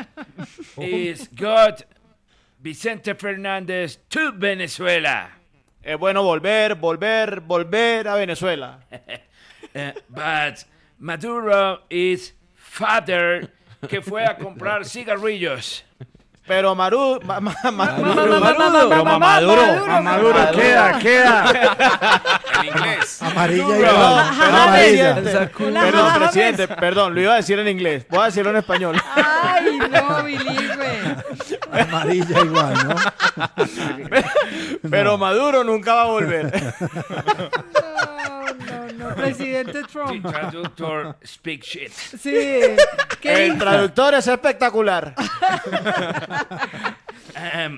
is got Vicente Fernández to Venezuela. Es bueno volver, volver, volver a Venezuela. Eh, but Maduro is father que fue a comprar cigarrillos. Pero Maru, ma, ma, ma- Maduro, Pero Mamaduro, Mamaduro, queda, queda. En inglés. Amarilla y Perdón, blanca. perdón, Amarilla. presidente. Hola, Perdón, James. presidente, perdón, lo iba a decir en inglés. Voy a decirlo en español. Ay, no, bilingüe. Amarilla igual, ¿no? Pero Maduro nunca va a volver. No, no, no, presidente The Trump. traductor speak shit. Sí. ¿Qué El dijo? traductor es espectacular. Um,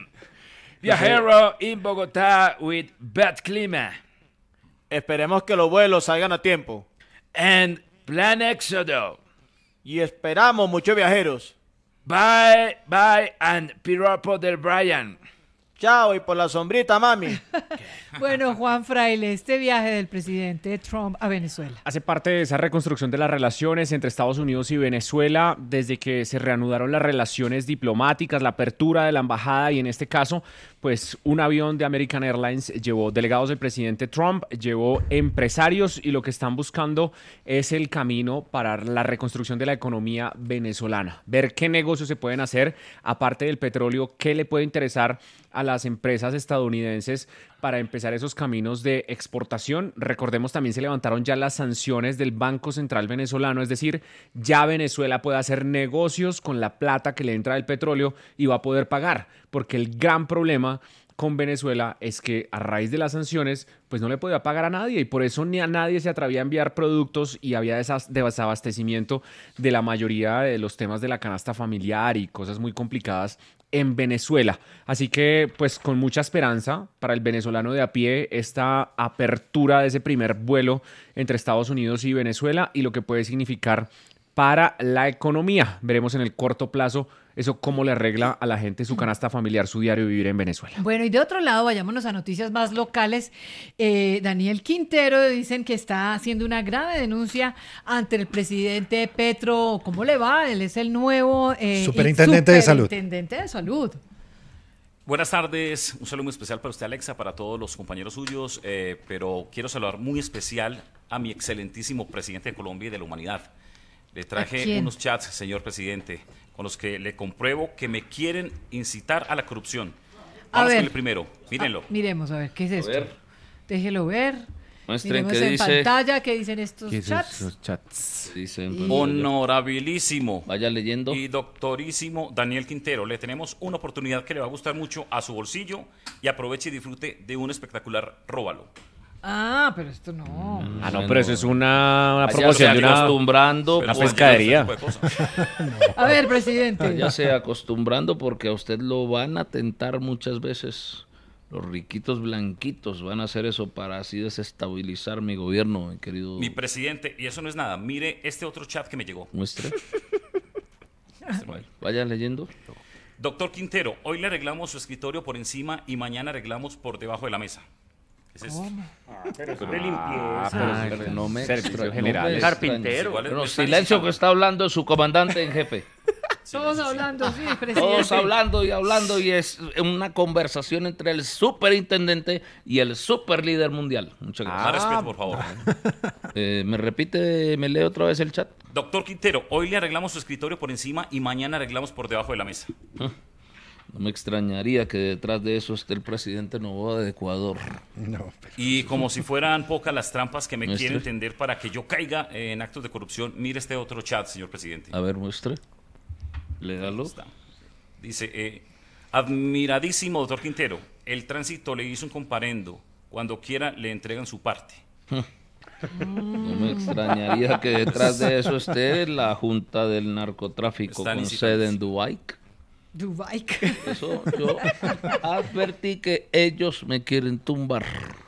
viajero en Bogotá with bad clima. Esperemos que los vuelos salgan a tiempo. And plan éxodo. Y esperamos muchos viajeros. Bye, bye, and piropo del Brian. Chao, y por la sombrita, mami. Bueno, Juan Fraile, este viaje del presidente Trump a Venezuela. Hace parte de esa reconstrucción de las relaciones entre Estados Unidos y Venezuela desde que se reanudaron las relaciones diplomáticas, la apertura de la embajada, y en este caso, pues un avión de American Airlines llevó delegados del presidente Trump, llevó empresarios, y lo que están buscando es el camino para la reconstrucción de la economía venezolana. Ver qué negocios se pueden hacer, aparte del petróleo, qué le puede interesar a las empresas estadounidenses para empezar esos caminos de exportación. Recordemos, también se levantaron ya las sanciones del Banco Central venezolano, es decir, ya Venezuela puede hacer negocios con la plata que le entra del petróleo y va a poder pagar, porque el gran problema con Venezuela es que a raíz de las sanciones pues no le podía pagar a nadie, y por eso ni a nadie se atrevía a enviar productos, y había desas- desabastecimiento de la mayoría de los temas de la canasta familiar y cosas muy complicadas en Venezuela. Así que pues con mucha esperanza para el venezolano de a pie esta apertura de ese primer vuelo entre Estados Unidos y Venezuela, y lo que puede significar para la economía. Veremos en el corto plazo eso cómo le arregla a la gente su canasta familiar, su diario vivir en Venezuela. Bueno, y de otro lado, vayámonos a noticias más locales. Eh, Daniel Quintero dicen que está haciendo una grave denuncia ante el presidente Petro. ¿Cómo le va? Él es el nuevo eh, Superintendente de Salud. Superintendente de Salud. Buenas tardes, un saludo muy especial para usted, Alexa, para todos los compañeros suyos, eh, pero quiero saludar muy especial a mi excelentísimo presidente de Colombia y de la humanidad. Le ¿A traje quién? unos chats, señor presidente, con los que le compruebo que me quieren incitar a la corrupción. A Vamos ver. con el primero, mírenlo. Ah, miremos, a ver, ¿qué es esto? ver. Déjelo ver. Muestren Miremos qué en dice. pantalla qué dicen estos ¿Qué es chats. esos chats? Dicen, Y- Honorabilísimo. Vaya leyendo. Y doctorísimo Daniel Quintero, le tenemos una oportunidad que le va a gustar mucho a su bolsillo, y aproveche y disfrute de un espectacular róbalo. Ah, pero esto no. Ah, no, pero eso es una, una Vaya promoción de una, acostumbrando una por- pescadería. A ver, presidente. Ya se acostumbrando porque a usted lo van a tentar muchas veces. Los riquitos blanquitos van a hacer eso para así desestabilizar mi gobierno, mi querido. Mi presidente, y eso no es nada. Mire este otro chat que me llegó. Muestre. Bueno, vaya leyendo. Doctor Quintero, hoy le arreglamos su escritorio por encima y mañana arreglamos por debajo de la mesa. ¿Es esto? pero es de Ah, limpieza. pero, pero no me Servicios extra- no generales. me Carpintero. extraña. Bueno, Me están silencio necesitando. que está hablando su comandante en jefe. Todos hablando, sí, presidente. Todos hablando y hablando y es una conversación entre el superintendente y el super líder mundial. Muchas gracias. Más respeto, por favor. Eh, ¿Me repite, me lee otra vez el chat? Doctor Quintero, hoy le arreglamos su escritorio por encima y mañana arreglamos por debajo de la mesa. No me extrañaría que detrás de eso esté el presidente Noboa de Ecuador. No, Y como si fueran pocas las trampas que me Muestre. quieren tender para que yo caiga en actos de corrupción, mire este otro chat, señor presidente. A ver, muestre. Léalo. Está. Dice, eh, admiradísimo doctor Quintero, el tránsito le hizo un comparendo. Cuando quiera le entregan su parte. No me extrañaría que detrás de eso esté la Junta del Narcotráfico Están con incitando. sede en Dubái. Dubai. Eso yo advertí que ellos me quieren tumbar.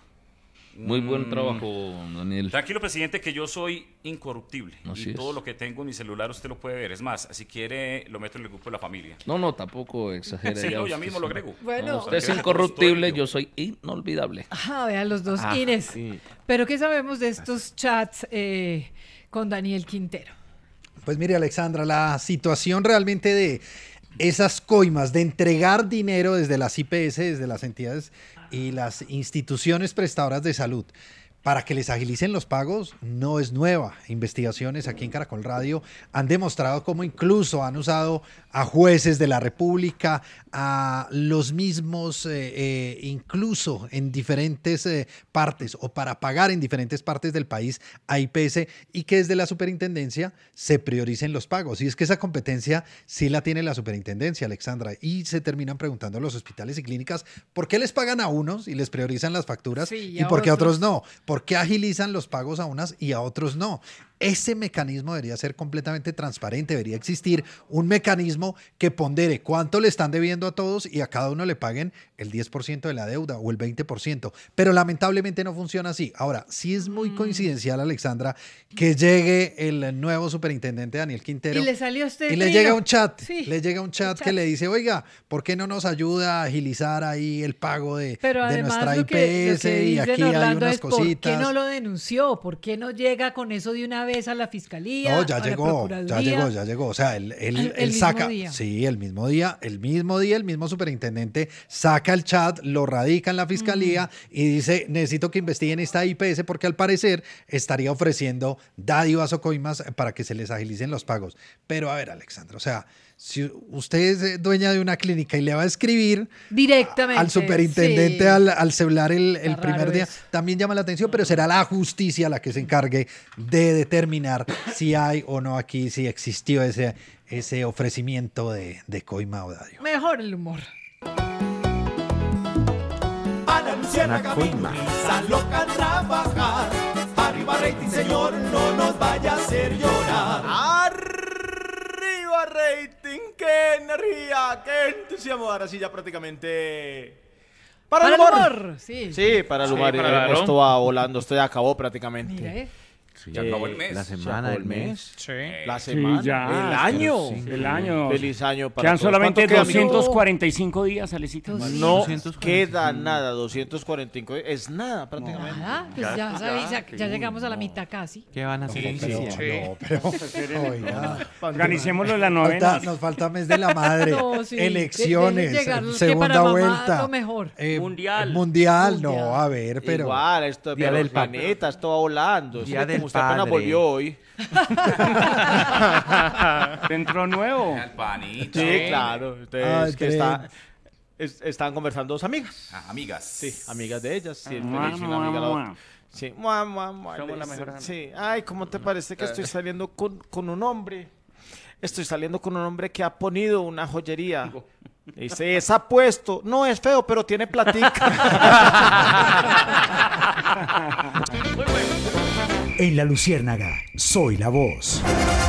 Muy buen Mm. trabajo, Daniel. Tranquilo, presidente, que yo soy incorruptible. Así y es. todo lo que tengo en mi celular usted lo puede ver. Es más, si quiere, lo meto en el grupo de la familia. No, no, tampoco exagere. Sí, no, ya usted mismo lo sí. agrego. Bueno. No, usted es Para que incorruptible, vean yo soy inolvidable. Ah, vean los dos Ah, Ines. sí. Pero ¿qué sabemos de estos chats eh, con Daniel Quintero? Pues mire, Alexandra, la situación realmente de esas coimas, de entregar dinero desde las I P S, desde las entidades y las instituciones prestadoras de salud, para que les agilicen los pagos, no es nueva. Investigaciones aquí en Caracol Radio han demostrado cómo incluso han usado a jueces de la República, a los mismos, eh, eh, incluso en diferentes eh, partes o para pagar en diferentes partes del país a I P S, y que desde la superintendencia se prioricen los pagos. Y es que esa competencia sí la tiene la superintendencia, Alexandra, y se terminan preguntando los hospitales y clínicas por qué les pagan a unos y les priorizan las facturas Sí, y y a por qué a otros otros no. ¿Por qué agilizan los pagos a unas y a otros no? Ese mecanismo debería ser completamente transparente, debería existir un mecanismo que pondere cuánto le están debiendo a todos y a cada uno le paguen el diez por ciento de la deuda o el veinte por ciento, pero lamentablemente no funciona así. Ahora, sí es muy coincidencial, Alexandra, que llegue el nuevo superintendente Daniel Quintero Y le salió este y le trino. llega un chat, Sí, le llega un chat chat. que le dice, oiga, ¿por qué no nos ayuda a agilizar ahí el pago de, Pero de además nuestra lo que, lo I P S que y dicen, aquí hay Orlando, unas es ¿por cositas? qué no lo denunció? ¿Por qué no llega con eso de una vez a la fiscalía? No, ya a la llegó, ya Procuraduría? llegó, ya llegó. O sea, él, él, El- él el mismo saca. día. Sí, el mismo día, el mismo día, el mismo superintendente saca el chat, lo radica en la fiscalía Mm. y dice: necesito que investiguen esta I P S porque al parecer estaría ofreciendo dádivas o coimas para que se les agilicen los pagos. Pero a ver, Alexandra, o sea, si usted es eh, dueña de una clínica y le va a escribir Directamente. al superintendente sí. al, al celular el, el Está primer raro día, eso. también llama la atención, pero será la justicia la que se encargue de determinar si hay o no aquí, si existió ese, ese ofrecimiento de, de coima o dádiva. Mejor el humor. Ana Luciérnaga, mi risa loca a trabajar. Arriba rating, señor, no nos vaya a hacer llorar. Arriba rating, qué energía, qué entusiasmo. Ahora sí, ya prácticamente... Para, Para el el humor. humor, sí. Sí, para el Sí, humor. para eh, el- Esto va volando, esto ya acabó prácticamente. Mira, ¿eh? Ya acabó el mes. La Se semana acabó del el mes. Sí. La Sí, semana. ya. El año. Sí. El año. Feliz año para Quedan todos. solamente ¿Cuánto queda, amigo? doscientos cuarenta y cinco días, Alecita. No doscientos cuarenta y queda cinco. nada, doscientos cuarenta y cinco. Es nada prácticamente. Nada, pues ya, sabéis, ya, ya llegamos a la mitad casi. ¿Qué van a hacer? en pero, diciembre? no, pero, oiga, Organicémoslo en la falta- novena. nos falta mes de la madre, No, sí, de- elecciones, deben llegar, que segunda para mamá vuelta, lo mejor. eh, Mundial. mundial, no, Mundial. a ver, pero Igual, esto Día pero del planeta, esto va volando. Día Esto del como usted apenas padre. volvió hoy. Dentro nuevo. El panito. Sí, claro. Ustedes Ay, que qué está, es- estaban conversando dos amigas. Ah, amigas. Sí, amigas de ellas. Sí, Mua, feliz, una mua, amiga a la mua. otra. Sí, mua, mua, mua, Somos le la dice, mejor amiga. sí. Ay, ¿cómo te parece que estoy saliendo con, con un hombre? Estoy saliendo con un hombre que ha ponido una joyería. Dice, es apuesto. No es feo, pero tiene platica. En La Luciérnaga, soy la voz.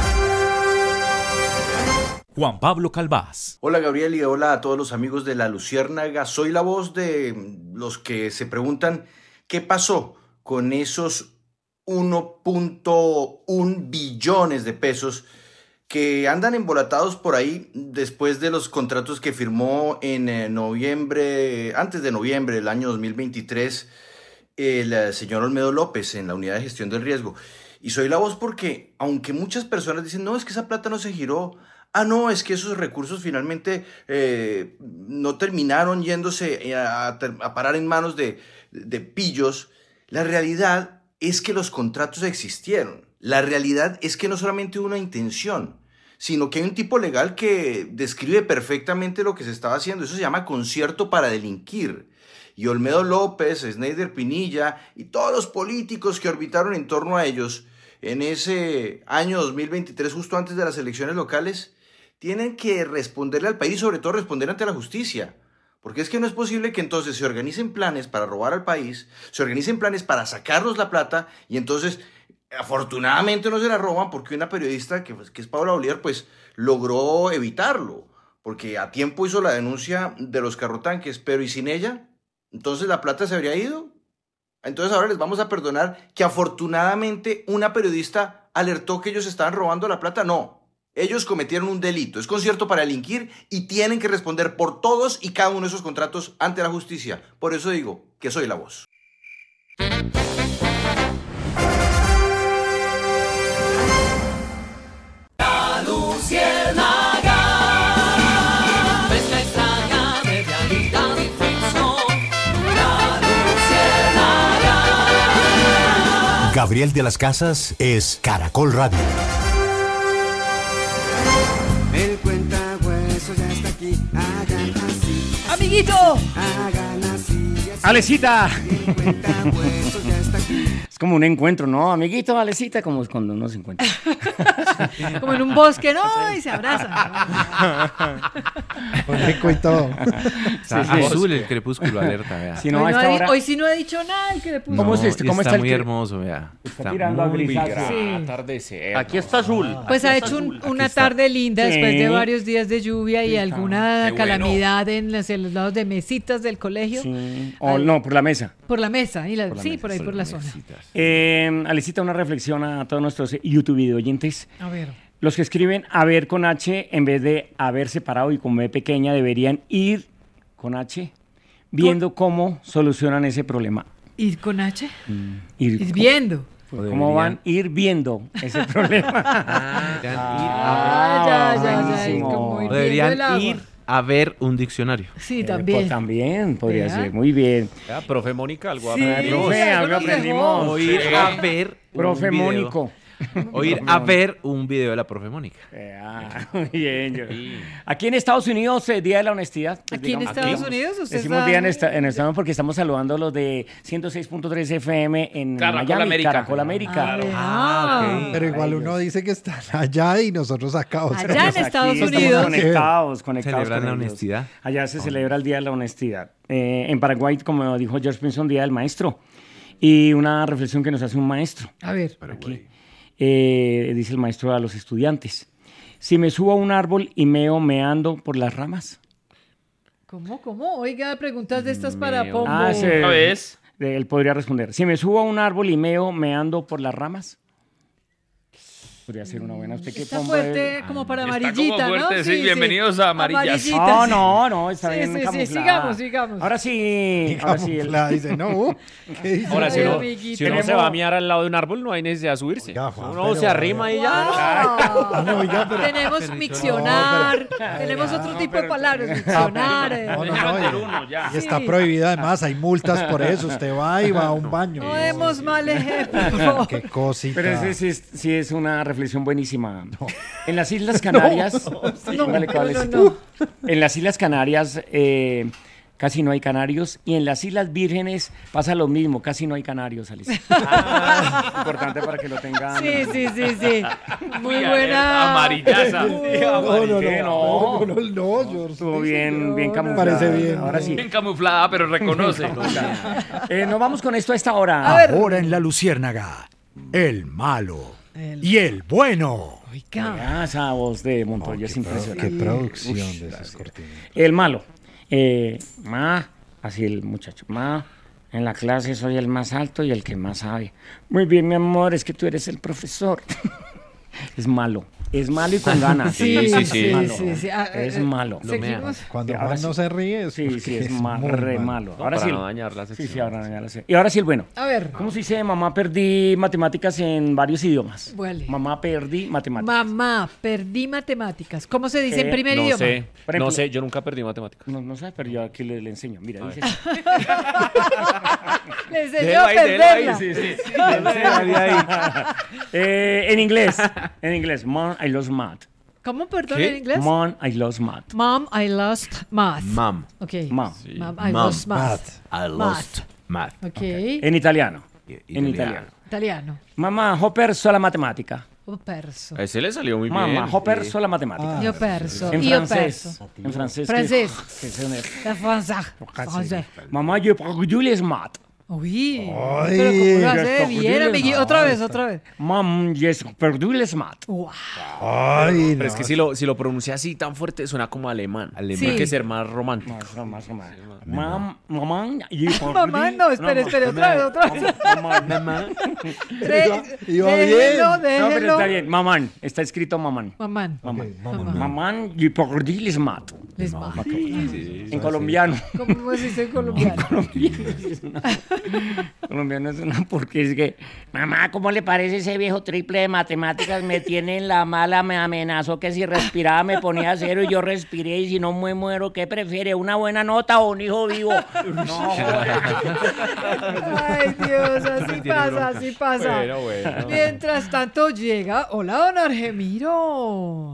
Juan Pablo Calvás. Hola Gabriel y hola a todos los amigos de La Luciérnaga. Soy la voz de los que se preguntan qué pasó con esos uno punto uno billones de pesos que andan embolatados por ahí después de los contratos que firmó en eh, noviembre, antes de noviembre del año dos mil veintitrés, el eh, señor Olmedo López en la Unidad de Gestión del Riesgo. Y soy la voz porque, aunque muchas personas dicen, no, es que esa plata no se giró, ah, no, es que esos recursos finalmente eh, no terminaron yéndose a, a parar en manos de, de pillos, la realidad es que los contratos existieron. La realidad es que no solamente hubo una intención, sino que hay un tipo legal que describe perfectamente lo que se estaba haciendo. Eso se llama concierto para delinquir. Y Olmedo López, Sneider Pinilla y todos los políticos que orbitaron en torno a ellos en ese año dos mil veintitrés, justo antes de las elecciones locales, tienen que responderle al país y sobre todo responder ante la justicia. Porque es que no es posible que entonces se organicen planes para robar al país, se organicen planes para sacarnos la plata y entonces afortunadamente no se la roban porque una periodista que, pues, que es Paula Bolívar pues logró evitarlo. Porque a tiempo hizo la denuncia de los carrotanques, pero ¿y sin ella? Entonces la plata se habría ido. Entonces ahora les vamos a perdonar que afortunadamente una periodista alertó que ellos estaban robando la plata. No, ellos cometieron un delito. Es concierto para delinquir y tienen que responder por todos y cada uno de esos contratos ante la justicia. Por eso digo que soy la voz. La Luciérnaga, mezcla extraña de realidad y ficción. La Luciérnaga. Gabriel de las Casas es Caracol Radio. El cuentahuesos ya está aquí, hagan así. ¡Amiguito! Hagan así. ¡Alecita! El cuentahuesos ya está aquí. Es como un encuentro, ¿no? Amiguito, Alecita, como es cuando uno se encuentra. Como en un bosque, ¿no? Y se abrazan. Rico y todo. Está Sí, sí. azul el crepúsculo, alerta, vea. Si no, hoy, a no esta ha di- hora- hoy sí no he dicho nada el que le puso. ¿Cómo es No, este? ¿Cómo está está el muy que- hermoso, vea. Está tirando a muy grisáceo. Sí. Atardecer. Aquí está azul. Pues ha hecho un- una tarde linda Sí. después de varios días de lluvia y Sí, alguna qué bueno. calamidad en los, en los lados de mesitas del colegio. Sí. O Al- no, por la mesa. Por la mesa, y la- Por la sí, mesa, por ahí por por la la zona. Eh, Alecita, una reflexión a todos nuestros YouTube video oyentes. A ver. Los que escriben a ver con H en vez de haber separado y con B pequeña deberían ir con H viendo cómo solucionan ese problema. ¿Y con H? Ir, Ir viendo. ¿Cómo van? Ir viendo ese problema. Ah, Ah, ya, ya, ya. buenísimo. Como ir viendo Deberían el agua. ir a ver un diccionario. Sí, Eh, también. pues, también podría Vea. ser. Muy bien. Vea, profe Mónica, algo Sí, aprendimos. Profe, algo algo nos aprendimos. dejó. O ir Sí. a ver un Profe video. Mónico. O ir a ver un video de la profe Mónica. Eh, ah, muy bien. yo- Aquí en Estados Unidos, eh, Día de la Honestidad. pues, Aquí en digamos, Estados aquí. Unidos, usted Decimos está- Día en, esta- en Estados Unidos porque estamos saludando a los de ciento seis punto tres F M en Caracol Miami, América. Caracol América. Claro. Ah, Pero igual uno dice que están allá y nosotros acá. o sea, Allá en Aquí Estados estamos Unidos. Conectados, conectados. Celebran con la ellos. honestidad. Allá se celebra el Día de la Honestidad. Eh, en Paraguay, como dijo George Pinson, Día del Maestro. Y una reflexión que nos hace un maestro. A ver. Aquí. Eh, dice el maestro a los estudiantes. Si me subo a un árbol y meo meando por las ramas. ¿Cómo, cómo? Oiga, preguntas de estas para Meo. Pombo. Ah, sí. ¿Una vez? Él podría responder. Si me subo a un árbol y meo meando por las ramas. Podría ser una buena. ¿Usted qué Está Pombo fuerte es? como para Está amarillita, como fuerte, ¿no? sí, bienvenidos a Amarillas. Amarillitas. No, no, no, está Sí, bien sí, sí, camuflada. sigamos, sigamos. Ahora sí, ahora sí. el- camuflada, dice, no, uh, ¿qué dice? Ahora, si Ay, uno, amiguito. si uno se Tenemos- va a miar al lado de un árbol, no hay necesidad de subirse. Oiga, Juan, Uno pero- se arrima y ya. Wow. No, oiga, pero- Tenemos miccionar, tenemos otro tipo de palabras, miccionar. eh. No, no, Déjalo no, del y- uno, ya. y está Sí. prohibida además, hay multas por eso. Usted va y va a un baño. No demos mal ejemplo. Qué cosita. Pero ese sí es, sí es una reflexión buenísima. En las Islas Canarias, No, póngale no, cabeza. no, no. En las Islas Canarias, eh, casi no hay canarios. Y en las Islas Vírgenes pasa lo mismo, casi no hay canarios, Alicia. Importante para que lo tengan. Sí, sí, sí, sí. Muy Uy, buena. amarillaza. Muy- No, no, no, ¿Qué? no, no, no, yo- Estuvo bien, bien me camuflada. parece bien. Ahora sí. Bien camuflada, pero reconoce. Eh, nos vamos con esto a esta hora. Ahora en La Luciérnaga, el malo y el bueno. Ah, esa voz de Montoya es impresionante. Qué producción Uy, de esas cortinas. El malo. Eh, ma, así el muchacho. Ma, en la clase soy el más alto y el que más sabe. Muy bien, mi amor, es que tú eres el profesor. Es malo. Es malo y con ganas. Sí, Es sí, sí, malo. sí, sí. Ah, Es eh, malo. seguimos. Cuando Ahora Juan sí. no se ríe es Sí, porque sí, es, es ma- muy re malo. malo. No, Ahora para sí. no dañar la Sí, sección. sí, ahora no dañar la sección. Y ahora sí el bueno. A ver. ¿Cómo se dice mamá perdí matemáticas en varios idiomas? Vale. Mamá perdí matemáticas. Mamá, perdí matemáticas. ¿Cómo se dice en Eh, primer No idioma? sé, Por ejemplo- no sé, yo nunca perdí matemáticas. No, no sé, pero yo aquí le, le enseño. Mira, dice Le enseñó Déjelo a ahí, déjelo ahí, perderla. sí, sí. eh, en inglés, en inglés, Mom, I lost math. ¿Cómo, perdón, ¿Qué? en inglés? Mom, I lost math. Mom, I lost math. Mam. Ok. Mom. Mom, I Mom. lost math. I lost math. Ok. En italiano. En italiano. Italiano. Mamá, ho perso la matematica. Ho perso. A ese le salió muy bien. Mamma, ho perso la matematica. Io perso. En Io francés. perso. En francés. ¿qué? Francés. ¿Qué es eso? La français. Français. Mamá, yo perdu les math. Uy. Ay, Pero ¿cómo lo ya hace está, bien, dile, amiguito? no, Otra vez, está. otra vez. Mam, yes, perdu les math. Wow. Ay, Pero es que si lo, si lo pronuncia así tan fuerte, suena como alemán. Alemán. Tiene Sí. que ser más romántico. Más, más, más. Mam, mamá, y Mamá, no, espere, espere, otra vez, otra vez. Mamá. De- Iba déjelo, bien. No, pero déjelo. está bien. Mamán, está escrito mamán. Mamán. Mamán. Mamán. Mamán, y perdi les math. Les ma- En colombiano. ¿Cómo se dice en colombiano? Colombiano es una porque es que, mamá, ¿cómo le parece ese viejo triple de matemáticas? Me tiene en la mala, me amenazó que si respiraba me ponía cero y yo respiré y si no me muero, ¿qué prefiere? ¿Una buena nota o un hijo vivo? No, Ay, Dios, así pasa, así pasa. Bueno, bueno. Mientras tanto llega, hola, don Argemiro.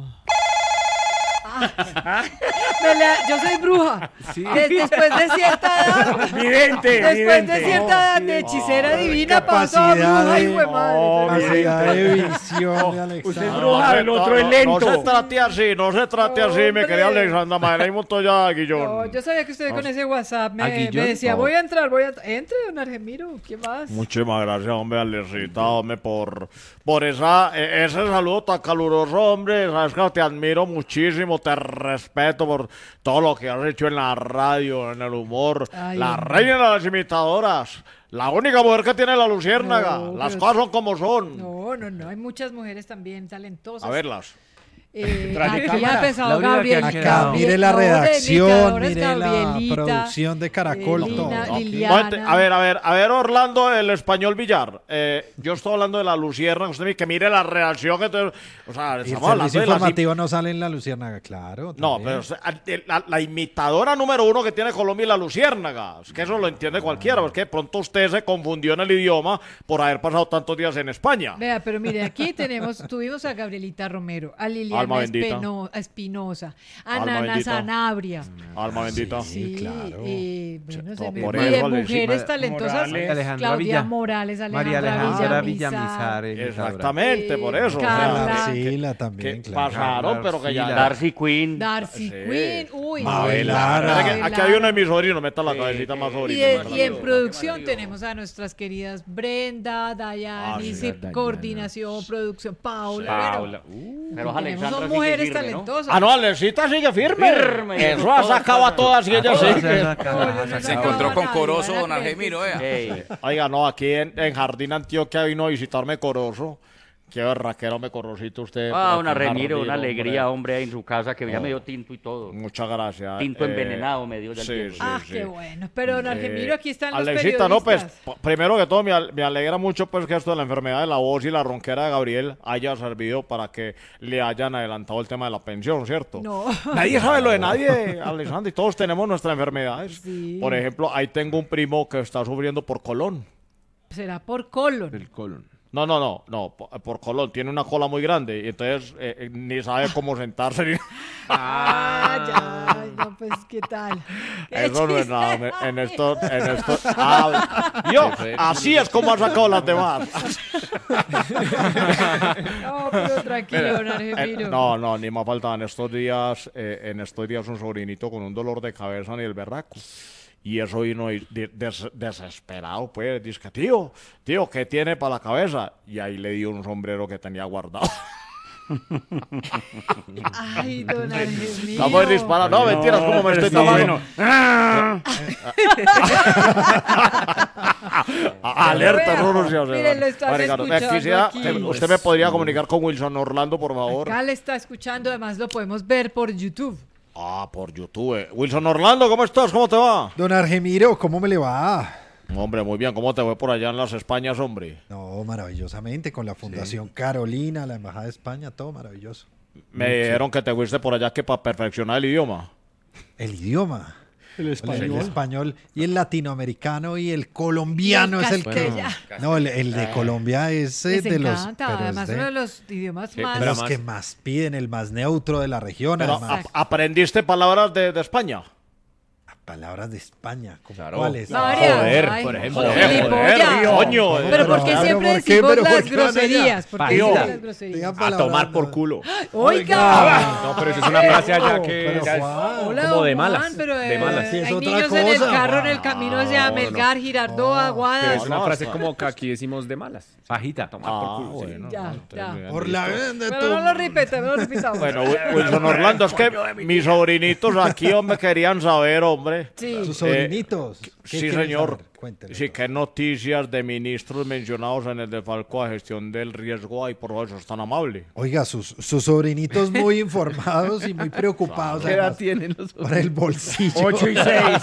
Ah, me la- yo soy bruja. De- después de cierta edad, Vidente, después vidente. de cierta edad de hechicera divina pasó a capacidad bruja, de- hijo de madre. No, Capacidad de visión de Usted Alexandra. es bruja, el otro es lento. No se trate así, no se trate así, mi Hombre. querida Alexandra María y Montoya Guillón. No, yo sabía que usted con ese WhatsApp me, ¿A me Guillón? decía, No. voy a entrar, voy a entrar. Entre, don Argemiro, ¿qué más? Muchísimas gracias, hombre, Alecita, hombre, por, por esa, e- ese saludo tan caluroso, hombre. Sabes que te admiro muchísimo, te respeto por todo lo que has hecho en la radio, en el humor. Ay, la hombre. reina de las imitadoras, la única mujer que tiene la luciérnaga. No, las pero- cosas son como son. No, no, no, hay muchas mujeres también talentosas. A verlas. Eh, Tras de aquí cámara. ha La empezado única que Gabriel. ha Acá, quedado. mire la no, de redacción, imitadoras, mire la Gabrielita, producción de Caracol, eh, todo. Lina- No, Liliana. ente- a ver, a ver, a ver, Orlando, el español Villar. Eh, yo estoy hablando de la luciérnaga. Usted me- que mire la reacción que te- O sea, Y el estamos hablando servicio de las informativo no sale en la Luciérnaga, claro. No, también. pero o sea, la, la imitadora número uno que tiene Colombia es la luciérnaga. Es que eso lo entiende cualquiera, porque de pronto usted se confundió en el idioma por haber pasado tantos días en España. Vea, pero mire, aquí tenemos, tuvimos a Gabrielita Romero, a Alma Liliana bendita. Espino- Espinosa, a Alma Nana bendita. Sanabria. Alma bendita. Sí, eh, bueno, se todo me- por y de eso, mujeres Alexis. talentosas, Morales. Alejandra Claudia Villa. Morales, María Alejandra, Alejandra Villamizar. Villamizar. eh, Exactamente, por eso. o sea, Carla. que- que- Sila también, que claro. pasaron, pero que ya. Sila. Darcy Quinn. Darcy Quinn, uy. Mabel no, Lara. Espera que Mabel aquí hay uno de Lara. mis sobrinos, meta la cabecita más Y, sobrino. en- y en producción tenemos a nuestras queridas Brenda, Dayani, Ah, sí, Zip, Dayana. coordinación, producción, Paula. Paula. Bueno, Pero tenemos Alexandra son sigue mujeres firme, ¿no? talentosas. Ah, no, Alecita sigue firme. Firme. Eso ha sacado a todas y ella todas sigue. se ha sacado. No, yo no Se sacaba encontró a con nadie, Corozo, van a don creer que Argemiro, sí. vea. Ey. Oiga, no, aquí en, en Jardín Antioquia vino a visitarme Corozo. Qué berraquero me Corocito usted. Ah, por una aquí en remiro, Jardín, una hombre. alegría, hombre, en su casa, que ya Oh. me dio tinto y todo. Muchas gracias. Tinto Eh, envenenado me dio del sí, tiempo. sí, Ah, sí. qué bueno. Pero don Argemiro, Eh, aquí están los Alexita, no, pues, periodistas. p- primero que todo, me, al- me alegra mucho pues que esto de la enfermedad de la voz y la ronquera de Gabriel haya servido para que le hayan adelantado el tema de la pensión, ¿cierto? No. Nadie sabe lo de nadie, Alexander, y todos tenemos nuestras enfermedades. Sí. Por ejemplo, ahí tengo un primo que está sufriendo por colon. Será por colon. El colon. No, no, no, no, po- por colon. Tiene una cola muy grande y entonces eh, eh, ni sabe cómo sentarse. ni- Ah, ya, no, pues, ¿qué tal? ¿Qué Eso no es chiste? nada. me- En esto, en esto. Ah, yo, así es como ha sacado las demás. No, pero tranquilo, don Eh, Argemiro. no, no, ni más falta. En estos días, eh, en estos días un sobrinito con un dolor de cabeza ni el berraco. Y eso vino y de- des- desesperado, pues, dice que, tío, tío, ¿qué tiene para la cabeza? Y ahí le dio un sombrero que tenía guardado. Ay, don Argemiro. Estamos disparando. No, mentiras, ¿cómo me estoy tomando? Alerta, Vea, no, no, no, no, mire, lo están Vale, Carlos, escuchando quisiera- aquí. que usted me podría comunicar con Wilson Orlando, por favor. Acá le está escuchando, además lo podemos ver por YouTube. Ah, por YouTube. Wilson Orlando, ¿cómo estás? ¿Cómo te va? Don Argemiro, ¿cómo me le va? Hombre, muy bien. ¿Cómo te fue por allá en las Españas, hombre? No, maravillosamente, con la Fundación Carolina, la Embajada de España, todo maravilloso. Me dijeron que te fuiste por allá que para perfeccionar el idioma. El idioma. El español. El español y el latinoamericano y el colombiano Y el es el que... castellano. No, el, el de Colombia es eh, Les de los... encanta, pero es además de- uno de los idiomas de más... los que más piden, el más neutro de la región. Pero, además. ¿ap- ¿aprendiste palabras de, de España? Palabras de España, ¿como Claro. cuáles? Varias. Joder, Ay, por ejemplo. joder, Joder, gilipollas. coño. Pero ¿por qué Claro, siempre ¿por qué? decimos ¿Pero por las qué van allá? groserías? ¿Por qué Tío, decimos las groserías? digan A palabras, tomar por no. culo. Oiga. No, pero eso es una frase allá que Pero, ya es Juan. Hola, como de don malas. Juan, pero, de eh, malas. Sí, es hay otra niños en el cosa, carro en Juan. el camino hacia No, no, no. Melgar, Girardot, Pero Aguadas. es una frase como que aquí decimos de malas. Fajita, tomar Ah, por culo. sí. bueno. Ya, ya. Por la venda Pero no lo repita, no lo repitamos. Bueno, Wi- Wilson Orlando, es que mis sobrinitos aquí, hombre, querían saber, hombre. Sí. Sus sobrinitos. ¿Qué Sí, quieren señor. saber? Cuéntele. Sí, qué noticias de ministros mencionados en el desfalco a gestión del riesgo hay, por eso es tan amable. Oiga, sus, sus sobrinitos muy informados y muy preocupados ¿Qué edad además, tienen los para el bolsillo. Ocho y seis.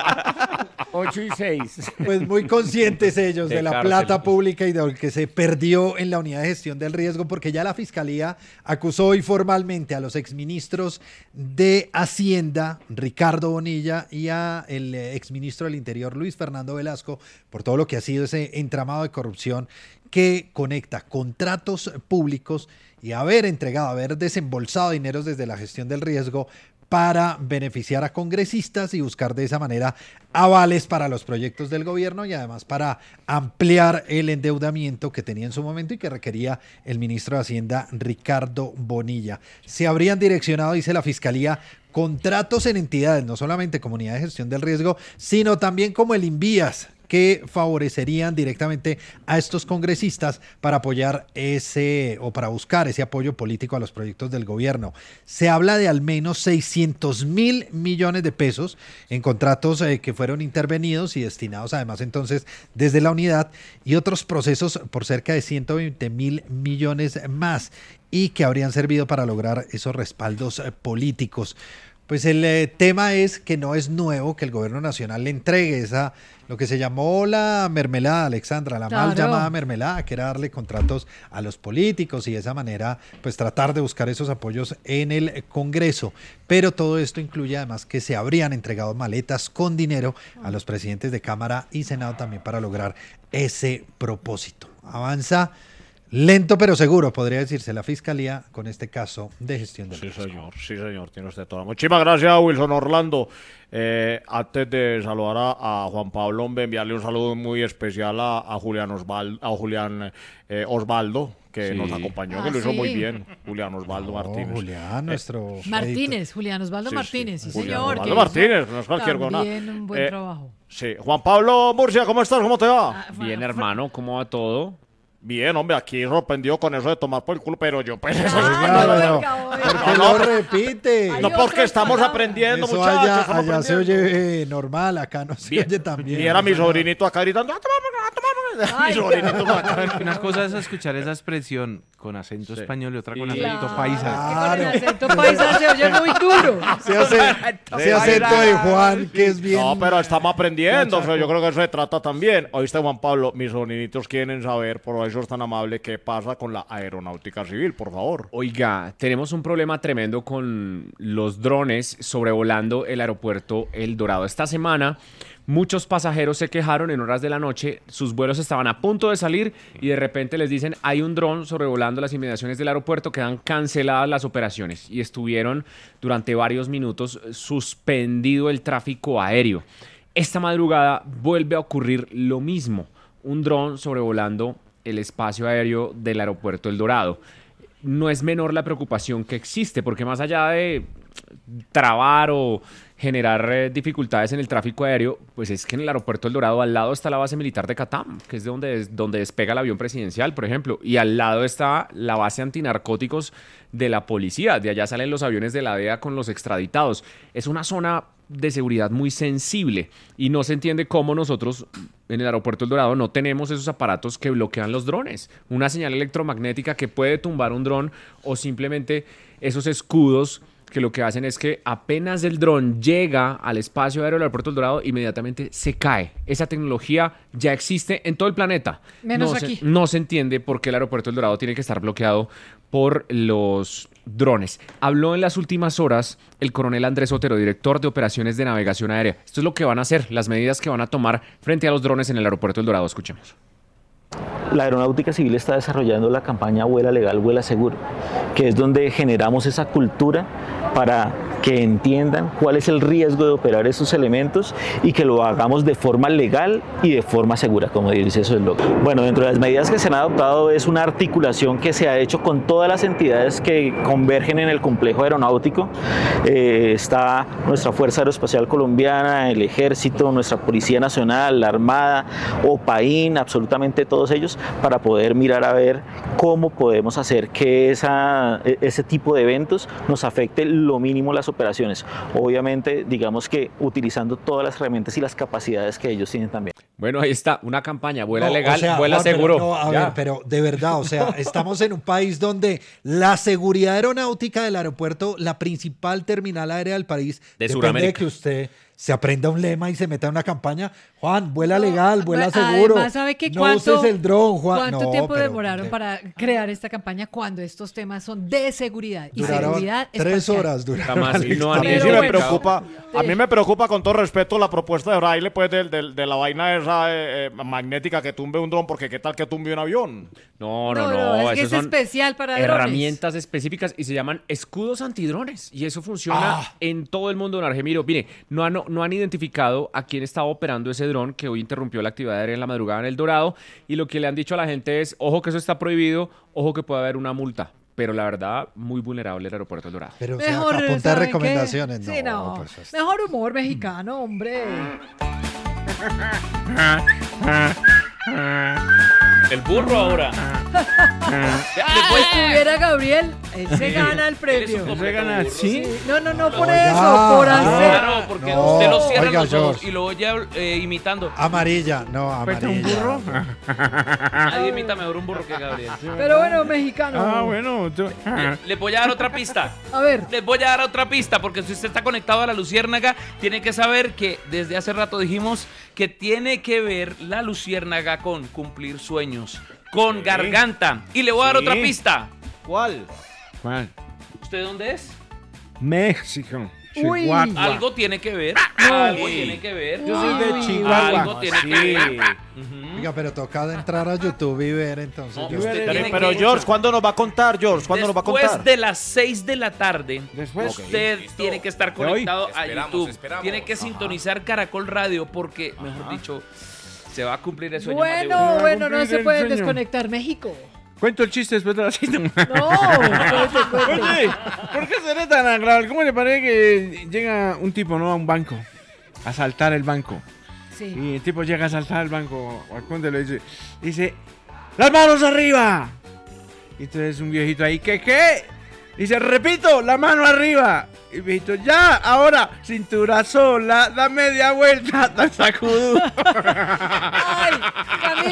Ocho y seis. Pues muy conscientes ellos de, De la cárcel. plata pública y de lo que se perdió en la unidad de gestión del riesgo, porque ya la Fiscalía acusó hoy formalmente a los exministros de Hacienda, Ricardo Bonilla, y a el eh, exministro del Interior, Luis Fernando Velasco, por todo lo que ha sido ese entramado de corrupción que conecta contratos públicos y haber entregado, haber desembolsado dineros desde la gestión del riesgo para beneficiar a congresistas y buscar de esa manera avales para los proyectos del gobierno y además para ampliar el endeudamiento que tenía en su momento y que requería el ministro de Hacienda, Ricardo Bonilla. Se habrían direccionado, dice la Fiscalía, contratos en entidades, no solamente como unidad de gestión del riesgo, sino también como el Invías, que favorecerían directamente a estos congresistas para apoyar ese o para buscar ese apoyo político a los proyectos del gobierno. Se habla de al menos seiscientos mil millones de pesos en contratos eh, que fueron intervenidos y destinados además entonces desde la unidad y otros procesos por cerca de ciento veinte mil millones más y que habrían servido para lograr esos respaldos eh, políticos. Pues el eh, tema es que no es nuevo que el gobierno nacional le entregue esa, lo que se llamó la mermelada, Alexandra, la mal Claro. llamada mermelada, que era darle contratos a los políticos y de esa manera pues tratar de buscar esos apoyos en el Congreso. Pero todo esto incluye además que se habrían entregado maletas con dinero a los presidentes de Cámara y Senado también para lograr ese propósito. Avanza lento pero seguro, podría decirse, la Fiscalía con este caso de gestión del Sí, riesgo. señor, sí, señor, tiene usted toda. Muchísimas gracias, Wilson Orlando. Eh, antes de saludar a, a Juan Pablo, hombre, enviarle un saludo muy especial a, a Julián, Osval- a Julián eh, Osvaldo, que Sí. nos acompañó, Ah, que lo hizo sí. muy bien. Julián Osvaldo Martínez. Julián, nuestro Martínez, Julián Osvaldo Sí, sí, Martínez, sí, Julián señor. Osvaldo que hizo Martínez, no es cualquier cosa. También un buen Eh, trabajo. Sí, Juan Pablo Murcia, ¿cómo estás? ¿Cómo te va? Bien, hermano, ¿cómo va todo? Bien, hombre, aquí sorprendido con eso de tomar por el culo, pero yo pues... eso Claro, es- no. ¿Por ¿Por qué lo repite? No, porque estamos aprendiendo, Eso muchachos. allá, estamos allá se aprendiendo. oye eh, normal, acá no se Bien. oye tan bien. Y era mi sobrinito acá gritando, "Ah, toma, toma, toma". Mi sobrinito por acá. Una cosa es escuchar esa expresión con acento Sí. español y otra con Sí. acento Claro, paisa. es que con el acento paisa se oye muy duro. Se hace, se acento de Juan, que es bien. No, pero estamos aprendiendo, o sea, yo creo que eso se trata también. Oíste, Juan Pablo, mis sobrinitos quieren saber, por eso es tan amable, qué pasa con la aeronáutica civil, por favor. Oiga, tenemos un problema tremendo con los drones sobrevolando el aeropuerto El Dorado. Esta semana, Muchos pasajeros se quejaron en horas de la noche, sus vuelos estaban a punto de salir y de repente les dicen hay un dron sobrevolando las inmediaciones del aeropuerto, quedan canceladas las operaciones y estuvieron durante varios minutos suspendido el tráfico aéreo. Esta madrugada vuelve a ocurrir lo mismo, un dron sobrevolando el espacio aéreo del aeropuerto El Dorado. No es menor la preocupación que existe, porque más allá de trabar o generar eh, dificultades en el tráfico aéreo, pues es que en el aeropuerto El Dorado al lado está la base militar de Catam, que es de donde, es, donde despega el avión presidencial, por ejemplo, y al lado está la base antinarcóticos de la policía, de allá salen los aviones de la D E A con los extraditados. Es una zona de seguridad muy sensible y no se entiende cómo nosotros en el aeropuerto El Dorado no tenemos esos aparatos que bloquean los drones, una señal electromagnética que puede tumbar un dron o simplemente esos escudos que lo que hacen es que apenas el dron llega al espacio aéreo del aeropuerto El Dorado, inmediatamente se cae. Esa tecnología ya existe en todo el planeta. Menos no aquí. Se, no se entiende por qué el aeropuerto El Dorado tiene que estar bloqueado por los drones. Habló en las últimas horas el coronel Andrés Otero, director de operaciones de navegación aérea. Esto es lo que van a hacer, las medidas que van a tomar frente a los drones en el aeropuerto El Dorado. Escuchemos. La Aeronáutica Civil está desarrollando la campaña Vuela Legal, Vuela Seguro, que es donde generamos esa cultura para que entiendan cuál es el riesgo de operar esos elementos y que lo hagamos de forma legal y de forma segura, como dice eso el logo. Bueno, dentro de las medidas que se han adoptado es una articulación que se ha hecho con todas las entidades que convergen en el complejo aeronáutico. Eh, está nuestra Fuerza Aeroespacial Colombiana, el Ejército, nuestra Policía Nacional, la Armada, OPAIN, absolutamente todos ellos, para poder mirar a ver cómo podemos hacer que esa, ese tipo de eventos nos afecte lo mínimo las operaciones. Obviamente, digamos que utilizando todas las herramientas y las capacidades que ellos tienen también. Bueno, ahí está, una campaña, vuela No, legal, o sea, vuela Juan, pero seguro. no, a Ya. ver, pero de verdad, o sea, estamos en un país donde la seguridad aeronáutica del aeropuerto, la principal terminal aérea del país, De depende Sudamérica. de que usted se aprenda un lema y se meta en una campaña. Juan, vuela legal, vuela seguro. Además, ¿sabe qué? No ¿Cuánto, uses el dron, Juan. ¿Cuánto No, tiempo pero- demoraron para crear esta campaña cuando estos temas son de seguridad? Y Duraron seguridad tres espacial. horas duraron. Jamás, y no, a mí Pero sí me bueno. preocupa, a mí me preocupa con todo respeto la propuesta de Braille pues de, de- de la vaina esa eh, eh, magnética que tumbe un dron, porque qué tal que tumbe un avión. No, no, No, no. no, es que esos es son especial para drones. herramientas específicas y se llaman escudos antidrones. Y eso funciona Ah. en todo el mundo, don Argemiro. Mire, no han, no han identificado a quién estaba operando ese dron que hoy interrumpió la actividad aérea en la madrugada en El Dorado. Y lo que le han dicho a la gente es, ojo que eso está prohibido, ojo que puede haber una multa. Pero la verdad, muy vulnerable el aeropuerto El Dorado. Pero, Mejor, a punta de ¿saben qué? recomendaciones, Sí, no, no. pues, es- Mejor humor mexicano, hombre. El burro ahora. Si estuviera Gabriel, él se gana el premio. ¿Se gana así? No, no, no por Oiga, eso, por hacer. Claro, porque No, usted lo cierra oiga, los ojos George. y lo oye eh, imitando. Amarilla, no, amarilla. un burro? Nadie imita mejor un burro que Gabriel. Pero bueno, mexicano. Ah, bueno. tú- Le voy a dar otra pista. A ver. Les voy a dar otra pista, porque si usted está conectado a la Luciérnaga, tiene que saber que desde hace rato dijimos que tiene que ver la Luciérnaga con cumplir sueños, con garganta. Y le voy a dar Sí. otra pista. ¿Cuál? ¿Cuál? ¿Usted dónde es? México. Uy. Chihuahua. Algo tiene que ver. No. Algo Uy. tiene que ver. Yo soy de Uy. Chihuahua. Algo tiene Sí. que ver. Oiga, pero toca de entrar a YouTube y ver entonces. No, Yo- usted Pero, tiene pero que- George, ¿cuándo nos va a contar, George? ¿Cuándo nos va a Después contar? de las seis de la tarde, Después. usted tiene que estar conectado a Esperamos, YouTube. esperamos. Tiene que sintonizar Caracol Radio porque, mejor dicho, se va a cumplir el sueño. Bueno, más de bueno, no cumplir se el pueden sueño. desconectar México. Cuento el chiste después de las seis. No, cuente, cuente. Oye, ¿por qué será tan agradable? ¿Cómo le parece que llega un tipo, no, a un banco? A asaltar el banco. Sí. Y el tipo llega a asaltar el banco. ¿A dónde le dice? Dice, ¡las manos arriba! Y entonces un viejito ahí, ¿qué, qué? Dice, repito, la mano arriba. Y el viejito, ya, ahora, cintura sola, da media vuelta, da sacudo. Ay, Camilo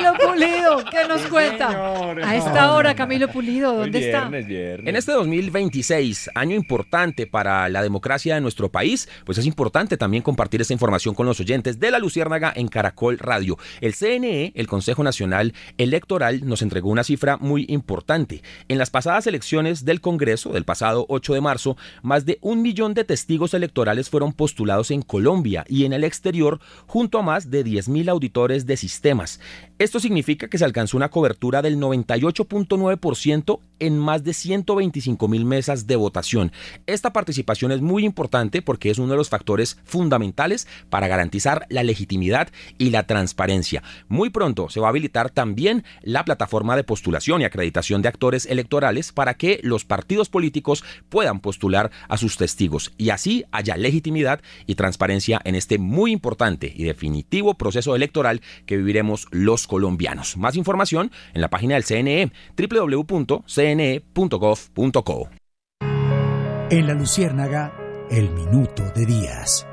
Camilo Pulido, ¿qué nos cuenta? señor. A esta hora, Camilo Pulido, ¿dónde está? En este dos mil veintiséis, año importante para la democracia de nuestro país, pues es importante también compartir esta información con los oyentes de La Luciérnaga en Caracol Radio. El C N E, el Consejo Nacional Electoral, nos entregó una cifra muy importante. En las pasadas elecciones del Congreso, del pasado ocho de marzo, más de un millón de testigos electorales fueron postulados en Colombia y en el exterior, junto a más de diez mil auditores de sistemas. Esto significa que se alcanzó una cobertura del noventa y ocho punto nueve por ciento en más de ciento veinticinco mil mesas de votación. Esta participación es muy importante porque es uno de los factores fundamentales para garantizar la legitimidad y la transparencia. Muy pronto se va a habilitar también la plataforma de postulación y acreditación de actores electorales para que los partidos políticos puedan postular a sus testigos y así haya legitimidad y transparencia en este muy importante y definitivo proceso electoral que viviremos los colombianos. Más información en la página del C N E, doble u doble u doble u punto c n e punto gov punto co. En La Luciérnaga, el minuto de Díaz.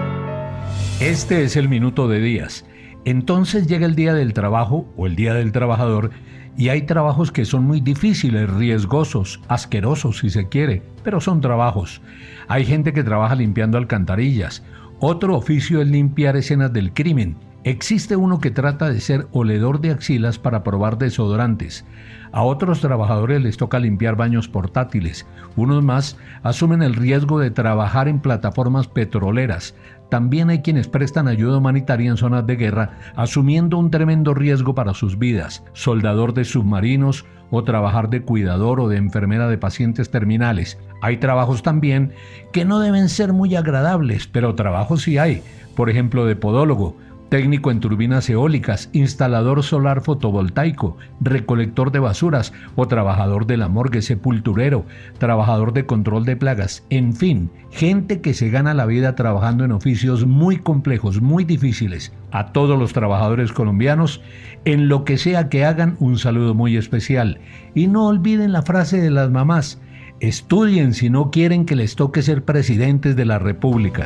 Este es el minuto de Díaz. Entonces llega el día del trabajo o el día del trabajador y hay trabajos que son muy difíciles, riesgosos, asquerosos si se quiere, pero son trabajos. Hay gente que trabaja limpiando alcantarillas. Otro oficio es limpiar escenas del crimen. Existe uno que trata de ser oledor de axilas para probar desodorantes. A otros trabajadores les toca limpiar baños portátiles. Unos más asumen el riesgo de trabajar en plataformas petroleras. También hay quienes prestan ayuda humanitaria en zonas de guerra, asumiendo un tremendo riesgo para sus vidas. Soldador de submarinos o trabajar de cuidador o de enfermera de pacientes terminales. Hay trabajos también que no deben ser muy agradables, pero trabajos sí hay. Por ejemplo, de podólogo, técnico en turbinas eólicas, instalador solar fotovoltaico, recolector de basuras o trabajador de la morgue, sepulturero, trabajador de control de plagas, en fin, gente que se gana la vida trabajando en oficios muy complejos, muy difíciles. A todos los trabajadores colombianos, en lo que sea que hagan, un saludo muy especial. Y no olviden la frase de las mamás: estudien si no quieren que les toque ser presidentes de la República.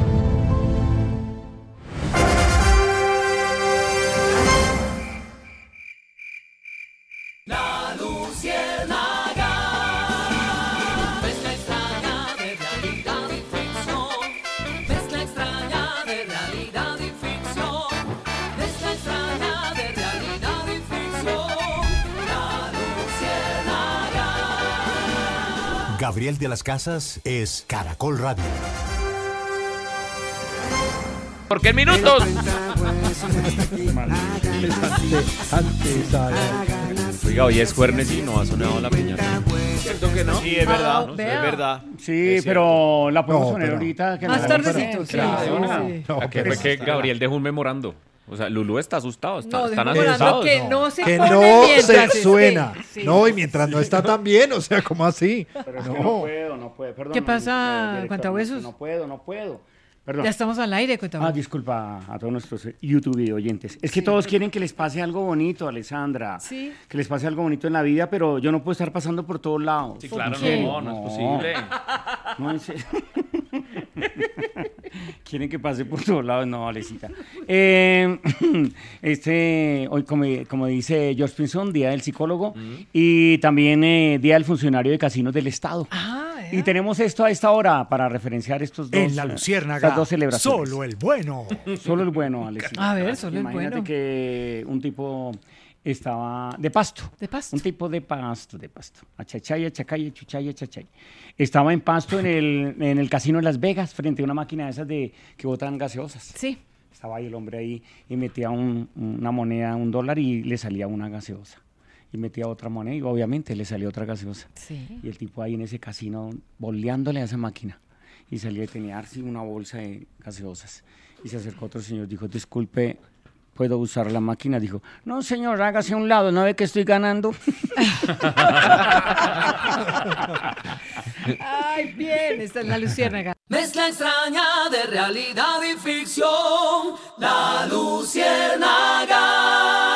Gabriel de las Casas es Caracol Radio. Porque en minutos. Oiga, hoy es jueves y no ha sonado la piñata. ¿Cierto que no? Sí, es verdad. No, es verdad. Sí, Es pero la podemos No, poner pero- ahorita. Que Más la- tardecito, sí, Claro, sí, una. sí. ¿A qué fue que Gabriel dejó un memorando? O sea, Lulú está asustado. Está, No, están dejó memorando asustados. que no se Que pone no mientras se esté. suena. Sí. No, y mientras no está tan bien, o sea, ¿cómo así? Pero es que No. no puedo, no puedo. Perdón, ¿Qué no, pasa, eh, director, Cuentahuesos? No, no puedo, no puedo. Perdón. Ya estamos al aire, Ah, Cuentahuesos. disculpa a todos nuestros YouTube oyentes. Es que todos quieren que les pase algo bonito, Alexandra. Sí. Que les pase algo bonito en la vida, pero yo no puedo estar pasando por todos lados. Sí, claro, ¿En serio? no, no es posible. No, en serio. Quieren que pase por todos lados, no, Alecita. Eh, este, hoy, como, como dice George Pinson, Día del Psicólogo, y también eh, Día del Funcionario de Casinos del Estado. Y tenemos esto a esta hora para referenciar estos dos, En La eh, Luciérnaga, estas dos celebraciones. solo el bueno. Solo el bueno, Alecita. A ver, solo el Imagínate bueno. que un tipo estaba de pasto. De pasto. Un tipo de pasto, de pasto. Achachay, achacay, achuchay, achachay. Estaba en pasto en el, en el casino de Las Vegas, frente a una máquina de esas de, que botan gaseosas. Sí. Estaba ahí el hombre ahí y metía un- una moneda, un dólar, y le salía una gaseosa. Y metía otra moneda y obviamente le salía otra gaseosa. Sí. Y el tipo ahí en ese casino boleándole a esa máquina. Y salía y tenía así una bolsa de gaseosas. Y se acercó otro señor, dijo: disculpe, ¿puedo usar la máquina? Dijo: no, señor, hágase a un lado, ¿no ve que estoy ganando? Ay, bien, esta es La Luciérnaga. Mezcla extraña de realidad y ficción. La Luciérnaga.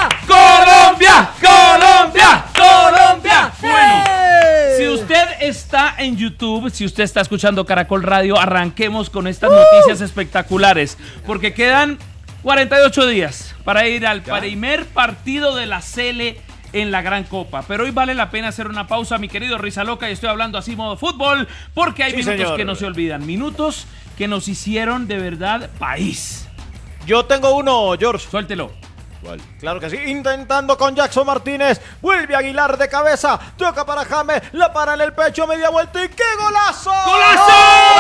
Colombia, Colombia, Colombia. Bueno, si usted está en YouTube, si usted está escuchando Caracol Radio, arranquemos con estas noticias espectaculares, porque quedan cuarenta y ocho días para ir al primer partido de la Sele en la Gran Copa. Pero hoy vale la pena hacer una pausa, mi querido Risa Loca, y estoy hablando así modo fútbol, porque hay Sí, minutos señor. que no se olvidan, minutos que nos hicieron de verdad país. Yo tengo uno, George. Suéltelo. ¿Cuál? Claro que sí, intentando con Jackson Martínez, vuelve Aguilar de cabeza, toca para James, la para en el pecho, media vuelta y ¡qué golazo! ¡Golazo!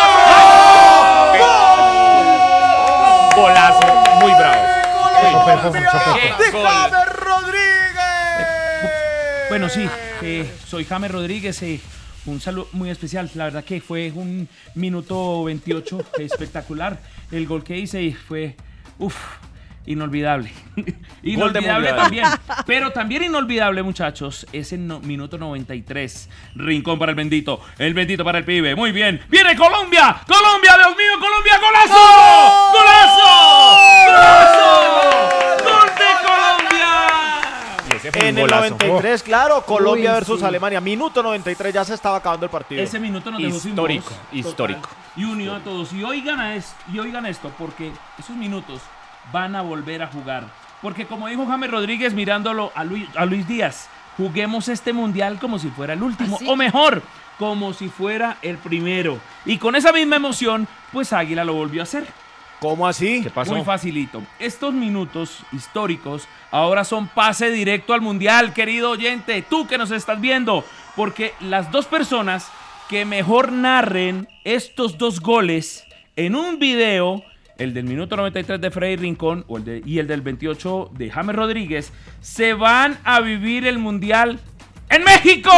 ¡Gol! Golazo, muy bravo. ¡De James Rodríguez! Bueno, sí, eh, soy James Rodríguez, eh, un saludo muy especial, la verdad que fue un minuto veintiocho espectacular, el gol que hice y fue, uff, inolvidable, inolvidable también, pero también inolvidable, muchachos, ese no, minuto noventa y tres, Rincón para el bendito, el bendito para el pibe, muy bien, viene Colombia, Colombia, Dios mío, Colombia, golazo, golazo, golazo, gol de Colombia. En el noventa y tres, claro, Colombia Uy, versus sí. Alemania, minuto noventa y tres, ya se estaba acabando el partido. Ese minuto nos dejó sin Histórico, voz, histórico. total, y unió a todos. Y oigan, a es- y oigan esto, porque esos minutos van a volver a jugar. Porque como dijo James Rodríguez mirándolo a Luis, a Luis Díaz, juguemos este mundial como si fuera el último, o mejor, como si fuera el primero. Y con esa misma emoción, pues Águila lo volvió a hacer. ¿Cómo así? ¿Qué pasó? Muy facilito. Estos minutos históricos ahora son pase directo al mundial, querido oyente, tú que nos estás viendo, porque las dos personas que mejor narren estos dos goles en un video, el del minuto noventa y tres de Freddy Rincón o el de, y el del veintiocho de James Rodríguez, se van a vivir el mundial en México.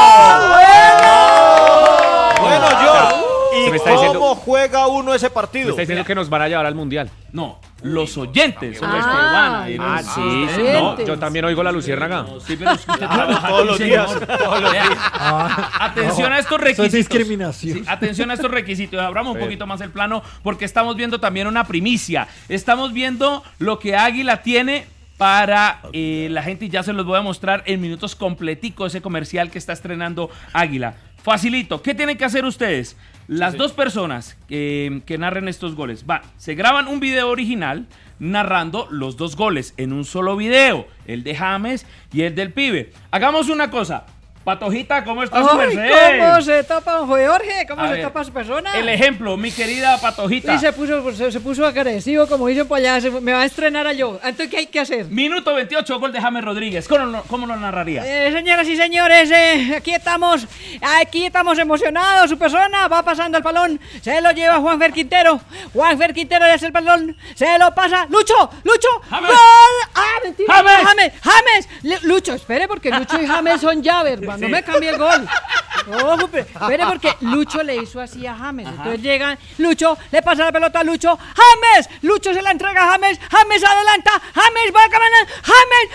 Bueno, George, Se ¿y me está cómo diciendo- juega uno ese partido? Me está diciendo que nos van a llevar al mundial. No, los oyentes son los que Ah, van a ir. Ah, al sí, mundial. sí, no, yo también oigo la luciérnaga. Sí, pero es que usted trabaja Todos aquí, los señor. días, todos los Vea, días. Atención a estos Eso es requisitos. discriminación. Sí, atención a estos requisitos. Abramos un Sí. poquito más el plano porque estamos viendo también una primicia. Estamos viendo lo que Águila tiene para eh, la gente y ya se los voy a mostrar en minutos completico ese comercial que está estrenando Águila. Facilito. ¿Qué tienen que hacer ustedes? Las dos personas que, que narren estos goles, va, se graban un video original narrando los dos goles en un solo video, el de James y el del pibe. Hagamos una cosa. Patojita, ¿cómo está su Ay, merced? ¿cómo se tapa Jorge? ¿Cómo A se ver, tapa su persona? El ejemplo, mi querida Patojita. Y se puso, se, se puso agresivo, como dicen por allá, se- me va a estrenar a yo. Entonces, ¿qué hay que hacer? Minuto veintiocho, gol de James Rodríguez. ¿Cómo lo, cómo lo narraría? Eh, señoras y señores, eh, aquí estamos, aquí estamos emocionados. Su persona va pasando el balón, se lo lleva Juanfer Quintero. Juanfer Quintero le hace el balón, se lo pasa. Lucho, Lucho, James. gol. Ah, mentira. James. James, James. Le- Lucho, espere porque Lucho y James son llaves. No Sí. me cambie el gol. Ojo, pero- espere porque Lucho le hizo así a James. Entonces llega Lucho, le pasa la pelota a Lucho. James, Lucho se la entrega a James. James adelanta, James va a caminar. James,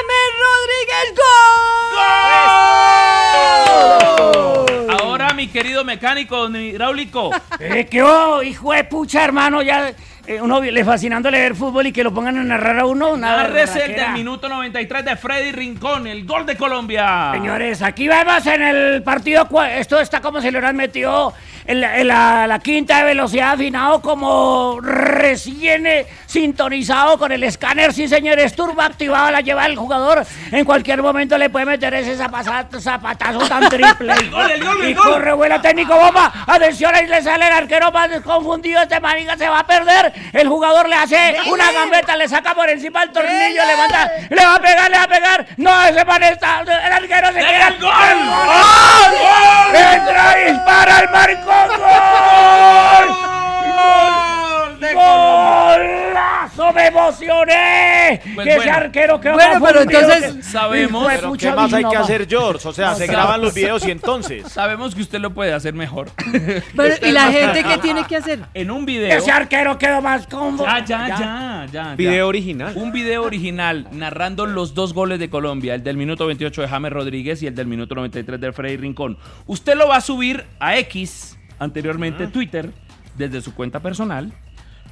James Rodríguez, gol. Ahora, mi querido mecánico don hidráulico. Eh, ¿Qué oh, hijo de pucha, hermano? Ya eh, uno le fascinándole ver fútbol y que lo pongan a narrar a uno. Nada, Narrese el raquera. del minuto noventa y tres de Freddy Rincón, el gol de Colombia. Señores, aquí vemos en el partido, cua- esto está como si le hubieran metido en la, en la- la quinta de velocidad afinado como recién eh, sintonizado con el escáner, sí señores, turbo activado, la lleva el jugador, en cualquier momento le puede meter ese zapatazo, zapatazo tan triple. El gol, el gol, el y gol. corre, vuela técnico, bomba, atención, ahí le sale el arquero más confundido, este marica se va a perder, el jugador le hace una gambeta, le saca por encima el tornillo, le manda, le va a pegar, le va a pegar, no, ese man está, el arquero se ¡Llega queda, el gol! ¡Gol! ¡Gol! ¡Entra y dispara el maricón! ¡Gol! ¡Gol de ¡Golazo! ¡Me emocioné! Pues que ese bueno. arquero quedó Bueno, pero confundido, entonces que- sabemos- hijo de Pero pucha, ¿qué más hay vino, que va. hacer, George? O sea, No se sabe. graban los videos y entonces. Sabemos que usted lo puede hacer mejor. Pero, ¿y la gente qué tiene que hacer? En un video. Ese arquero quedó más confundido. Ya, ya, ya, ya, ya. Video original. Un video original narrando los dos goles de Colombia, el del minuto veintiocho de James Rodríguez y el del minuto noventa y tres de Freddy Rincón. Usted lo va a subir a X, anteriormente Twitter, desde su cuenta personal.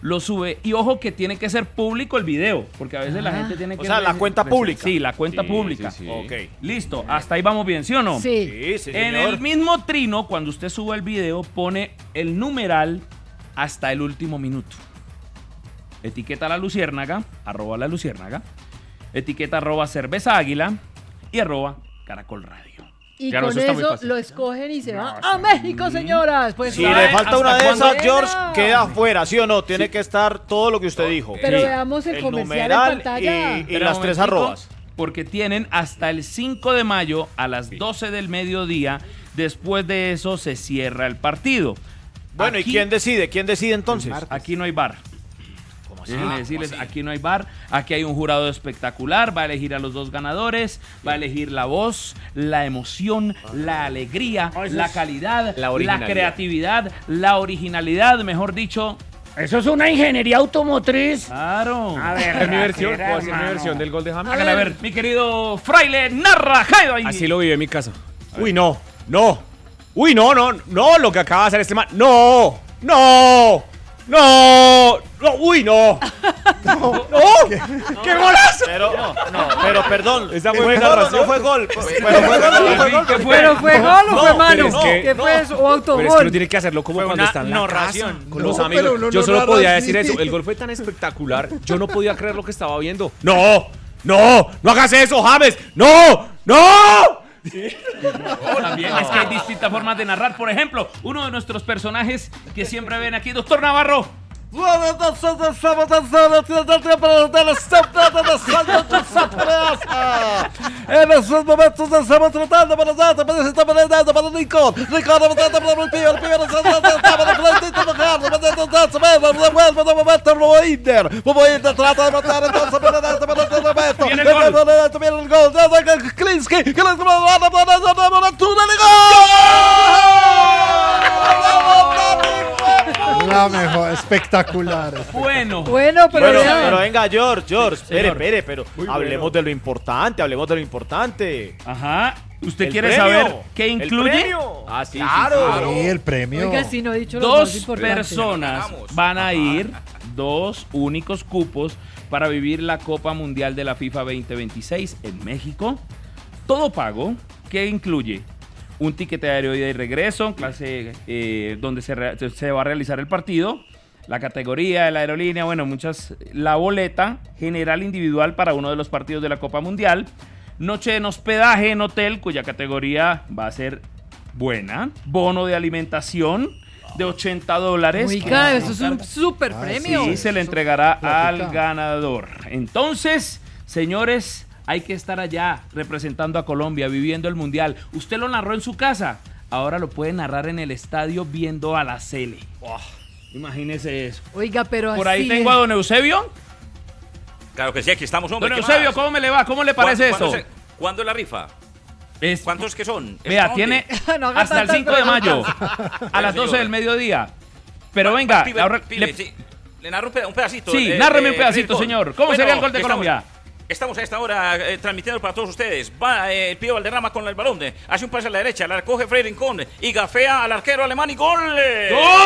lo sube. Y ojo que tiene que ser público el video, porque a veces Ah. la gente tiene que... O sea, la cuenta pública. Sí, la cuenta Sí, pública. sí, sí. Ok. Listo, hasta ahí vamos bien, ¿sí o no? Sí. Sí, sí, En señor. el mismo trino, cuando usted sube el video, pone el numeral hasta el último minuto. Etiqueta a la luciérnaga, arroba la luciérnaga, etiqueta arroba cerveza águila y arroba caracol radio. Y Claro, con eso está muy eso fácil. lo escogen y se van a México, señoras. Pues Si claro. le falta una de ¿Hasta esas, cuándo? George, queda afuera, ¿sí o no? Tiene que estar todo lo que usted dijo. Pero Sí. veamos el comercial en numeral pantalla. y, y Espera las un tres momentico, arrobas. Porque tienen hasta el cinco de mayo a las doce del mediodía. Después de eso se cierra el partido. Bueno, ¿y Aquí- quién decide? ¿Quién decide entonces? Aquí no hay bar. así? Déjenme ¿Cómo decirles, así? aquí no hay bar, aquí hay un jurado espectacular, va a elegir a los dos ganadores, va a elegir la voz, la emoción, la alegría, eso la es- calidad, La la, originalidad. creatividad, la originalidad, mejor dicho. Eso es una ingeniería automotriz. Claro. A ver, Es mi versión, Raquel, puedo hacer mi hermano. versión del gol de James. Hágale a ver, mi querido fraile, narra, Jairo ahí. Así lo vive en mi casa. Uy, no, no. Uy, no, no, no, lo que acaba de hacer este man. No, no, no, no, uy, no. No, no, qué golazo. Pero, no, no, pero perdón. Esa ¿Fue fue gol o narración. no fue gol? ¿Pero fue gol o no fue gol? ¿Qué fue? ¿Pero fue gol o fue No, mano? pero es que- ¿Qué fue eso? ¿O autogol? Pero es que uno tiene que hacerlo como Fue cuando una está en la narración. casa, con No, los pero amigos. uno Yo no solo narra podía así. decir eso. El gol fue tan espectacular. Yo no podía creer lo que estaba viendo. No, no, no hagas eso, James. No, no. También es que hay distintas formas de narrar. Por ejemplo, uno de nuestros personajes que siempre ven aquí, doctor Navarro. En esos momentos estamos tratando para dar, para está para para Nico. Ricardo para para el pibe, el pibe está para frente, para bajar, para tratar, para para para momento lo Inter. Como Inter trata de matar entonces para dar para el momento. Viene el gol. Viene el gol de Klinsky, que les va a dar para para tu La mejor, espectacular. Bueno. Bueno, pero Bueno, vean. pero venga, George, George, espere, Señor. espere, pero Muy hablemos bueno. de lo importante, hablemos de lo importante. Ajá. ¿Usted El quiere premio, saber qué el incluye? premio. Ah, sí, sí, Claro. sí. Sí, el premio. Oiga, si no he dicho lo más Dos importante. personas van a ir, dos únicos cupos para vivir la Copa Mundial de la FIFA veinte veintiséis en México. Todo pago, que incluye un tiquete aéreo de ida y regreso, clase eh, donde se, re- se va a realizar el partido, la categoría de la aerolínea, bueno, muchas, la boleta general individual para uno de los partidos de la Copa Mundial, noche en hospedaje en hotel, cuya categoría va a ser buena, bono de alimentación de ochenta dólares. Oiga, eso es un super premio. Sí, se le entregará Platica. al ganador. Entonces, señores, hay que estar allá representando a Colombia, viviendo el Mundial. Usted lo narró en su casa, ahora lo puede narrar en el estadio viendo a la Cele. Oh, imagínese eso. Oiga, pero Por ahí así tengo a don Eusebio. Claro que sí, aquí estamos, hombre. Don ¿qué Eusebio, más? ¿cómo me le va? ¿Cómo le parece ¿Cuándo- eso? cuándo se- ¿Cuándo es la rifa? Es- ¿Cuántos que son? Vea, ¿Dónde? tiene No haga hasta el tantas cinco de mayo, preguntas. a las doce del mediodía. Pero venga, Pibe, ahora- pibe, le- sí. Le narro un peda- un pedacito. Sí, eh, nárreme eh, un pedacito, Federico. señor. ¿Cómo sería el gol de estamos- Colombia? Estamos a esta hora eh, transmitiendo para todos ustedes. Va eh, el Pío Valderrama con el balón. eh, hace un pase a la derecha, la recoge Freddy Rincón y gafea al arquero alemán y gol. eh.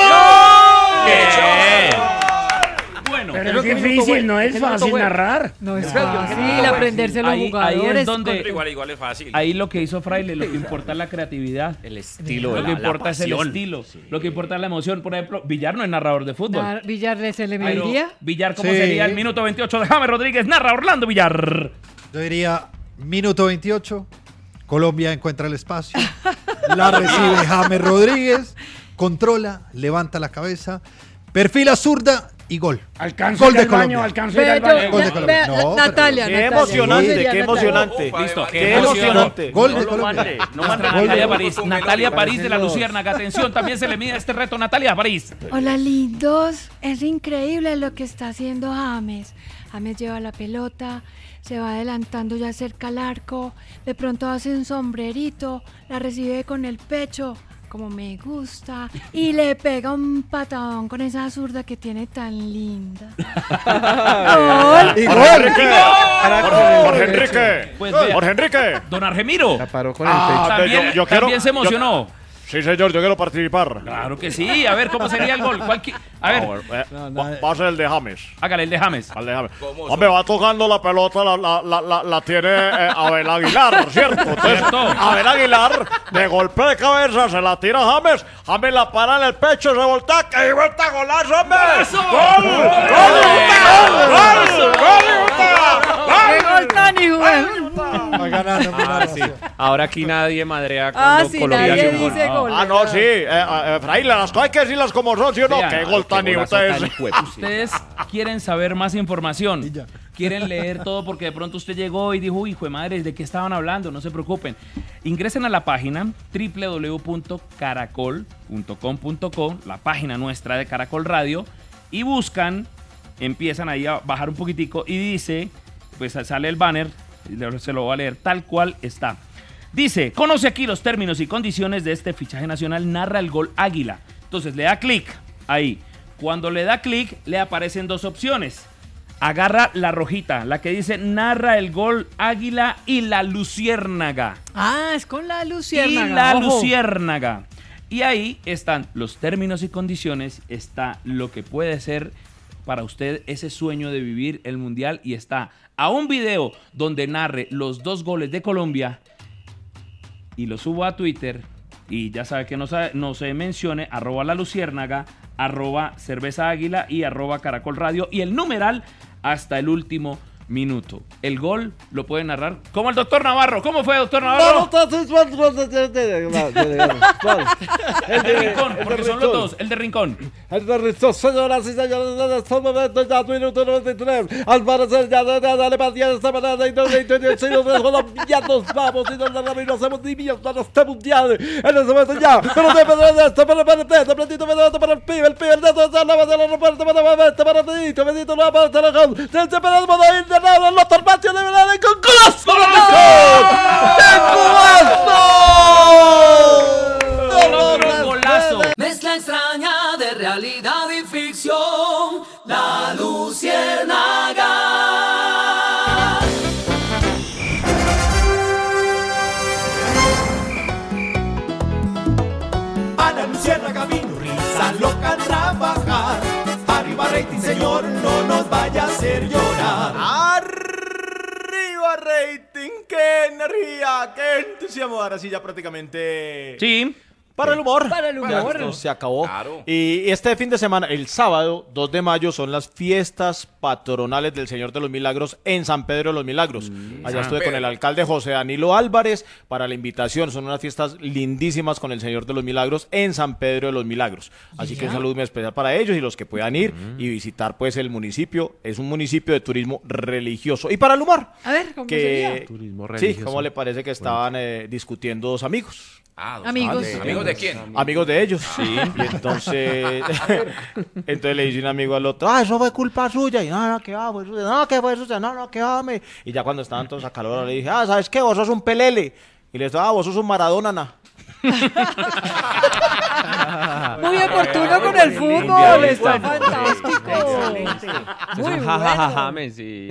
Bueno, Pero es difícil, no es fácil narrar. No es No, fácil no, aprenderse los ahí- ahí jugadores. es donde- Pero igual, igual es fácil. Ahí lo que hizo Fraile, lo que importa es la creatividad. El estilo, Lo la- que la importa es el pasión. estilo. Lo que importa es la emoción. Por ejemplo, Villar no es narrador de fútbol. Nar- Villar se le Pero, mediría. Villar, ¿cómo Sí. sería el minuto veintiocho de James Rodríguez? Narra Orlando Villar. Yo diría, minuto veintiocho, Colombia encuentra el espacio, la recibe James Rodríguez, controla, levanta la cabeza, perfila zurda y gol. Alcanzo Gol ir de al baño, Colombia. alcanzo ir al Pero, baño. Gol de na- Colombia. vea, No, la- pero- Natalia, Qué Natalia. emocionante, ¿Cómo sería qué Natalia? emocionante. Listo, Qué qué emoción. emocionante. Gol No de lo Colombia. mande, no Nuestra mande. Natalia París. Natalia París de la Parecen los- Luciérnaga. Atención, también se le mide este reto. Natalia París. Hola lindos, es increíble lo que está haciendo James. James lleva la pelota, se va adelantando ya cerca al arco, de pronto hace un sombrerito, la recibe con el pecho, como me gusta, y le pega un patadón con esa zurda que tiene tan linda. ¡Gol! Y Jorge gol. Enrique. Jorge Enrique. Pues vea, Jorge Enrique. don Argemiro. La paró con el Ah, pecho. También, yo- yo quiero- también se emocionó. Sí, Sí, señor, yo quiero participar. Claro que sí. A ver, ¿cómo sería el gol? ¿Cuál qui- A ver. Ah, bueno, eh, va, va a ser el de James. Hágale el de James. Al de James. Hombre, va tocando la pelota, la, la, la, la, la tiene eh, Abel Aguilar, ¿cierto? Entonces, Cierto. Abel Aguilar, de golpe de cabeza, se la tira a James. James la para en el pecho, se voltea, que vuelta golazo, hombre. ¡Gol! ¡Gol! ¡Gol! ¡Gol! ¡Qué gol tan hijo de- Va ganando. Ah, sí. Ahora aquí nadie madrea Ah, cuando sí, Colombia nadie hace un gol. dice gol. Ah, no, sí. Eh, eh, Fraile, las cosas hay que decirlas como son, ¿sí o no? Vean, ¡Qué gol tan hijo ustedes! Ustedes quieren saber más información, quieren leer todo porque de pronto usted llegó y dijo, uy, hijo de madre, ¿de qué estaban hablando? No se preocupen. Ingresen a la página doble u doble u doble u punto caracol punto com punto co, la página nuestra de Caracol Radio, y buscan, empiezan ahí a bajar un poquitico y dice, pues sale el banner, se lo voy a leer tal cual está. Dice, conoce aquí los términos y condiciones de este fichaje nacional, narra el gol Águila. Entonces le da clic ahí. Cuando le da clic, le aparecen dos opciones. Agarra la rojita, la que dice narra el gol Águila y la Luciérnaga. Ah, es con la Luciérnaga. Y la ojo. Luciérnaga. Y ahí están los términos y condiciones, está lo que puede ser para usted ese sueño de vivir el Mundial y está a un video donde narre los dos goles de Colombia y lo subo a Twitter y ya sabe que no, sabe, no se mencione arroba la Luciérnaga, arroba cerveza águila y arroba caracol radio y el numeral hasta el último minuto. El gol lo puede narrar como el doctor Navarro. ¿Cómo fue, doctor Navarro? El de Rincón, porque son los dos. El de Rincón. El de Rincón, señoras y señores, en este momento ya minuto noventa y tres. Al parecer ya dale partida de esta manera y no los colombianos vamos y no no hacemos ni mierda en este mundial. En este momento ya, pero de de esto, pero para de de platito para para el pibe, el pibe, el dedo de la de la reparto para para para Benito, Benito no para para gol. Se esperamos de ir de nada, los torpacios de verdad con golazo. ¡Golazo! Mezcla extraña de realidad y ficción, la Luciérnaga. A la Luciérnaga vino risa loca a trabajar. Arriba rating, señor, no nos vaya a hacer llorar. ¡Arriba rating! ¡Qué energía! ¡Qué entusiasmo! Ahora sí ya prácticamente... Sí. Para el humor. Para el humor. Esto se acabó. Y este fin de semana, el sábado dos de mayo, son las fiestas patronales del Señor de los Milagros en San Pedro de los Milagros. Allá San estuve Pedro. con el alcalde José Danilo Álvarez para la invitación. Son unas fiestas lindísimas con el Señor de los Milagros en San Pedro de los Milagros. Así que un saludo muy especial para ellos y los que puedan ir y visitar pues el municipio. Es un municipio de turismo religioso. Y para el humor. A ver, ¿cómo que, sería? Turismo religioso. Sí, ¿cómo le parece que estaban eh, discutiendo dos amigos? Ah, dos Amigos. amigos. ¿Amigos de quién? Amigos de ellos. Sí. Y entonces, entonces le dice un amigo al otro, ah, eso fue culpa suya. Y no, no, que va, fue suya. No, que fue suya. No, no, que va, me. Y ya cuando estaban todos a calor, le dije, ah, ¿sabes qué? Vos sos un pelele. Y le dije, ah, vos sos un Maradona, na. Muy oportuno con el fútbol, está fantástico. Muy Es un bueno. jajaja James y...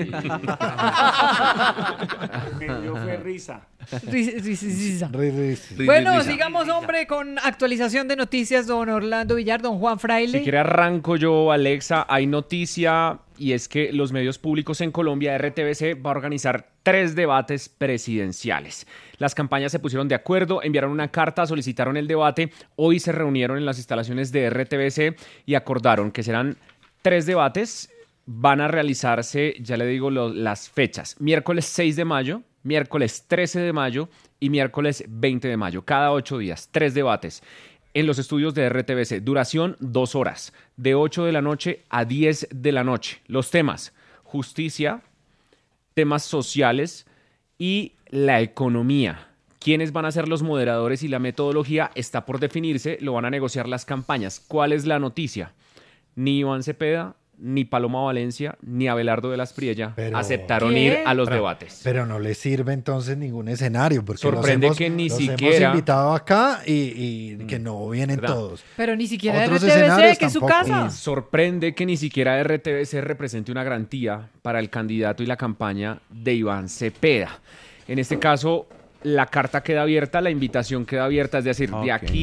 Yo fue risa. Ris- ris- risa. Ri- Bueno, risa. sigamos, hombre, con actualización de noticias, don Orlando Villar, don Juan Fraile. Si quiere arranco yo, Alexa. Hay noticia y es que los medios públicos en Colombia, R T V C, va a organizar tres debates presidenciales. Las campañas se pusieron de acuerdo, enviaron una carta, solicitaron el debate. Hoy se reunieron en las instalaciones de R T V C y acordaron que serán tres debates. Van a realizarse, ya le digo lo- las fechas, miércoles seis de mayo, miércoles trece de mayo y miércoles veinte de mayo. Cada ocho días, tres debates. En los estudios de R T V C, duración dos horas, de ocho de la noche a diez de la noche. Los temas, justicia, temas sociales y la economía. ¿Quiénes van a ser los moderadores y la metodología? Está por definirse, lo van a negociar las campañas. ¿Cuál es la noticia? Ni Iván Cepeda, ni Paloma Valencia, ni Abelardo de la Espriella Pero- aceptaron ¿Qué? ir a los Pero- debates. Pero no le sirve entonces ningún escenario, porque Sorprende los hemos, que ni los siquiera- hemos invitado acá y, y que no vienen ¿Verdad? todos. Pero ni siquiera Otros R T V C, escenarios que es su tampoco. casa. Y sorprende que ni siquiera R T V C represente una garantía para el candidato y la campaña de Iván Cepeda. En este caso, la carta queda abierta, la invitación queda abierta, es decir, de Ok. aquí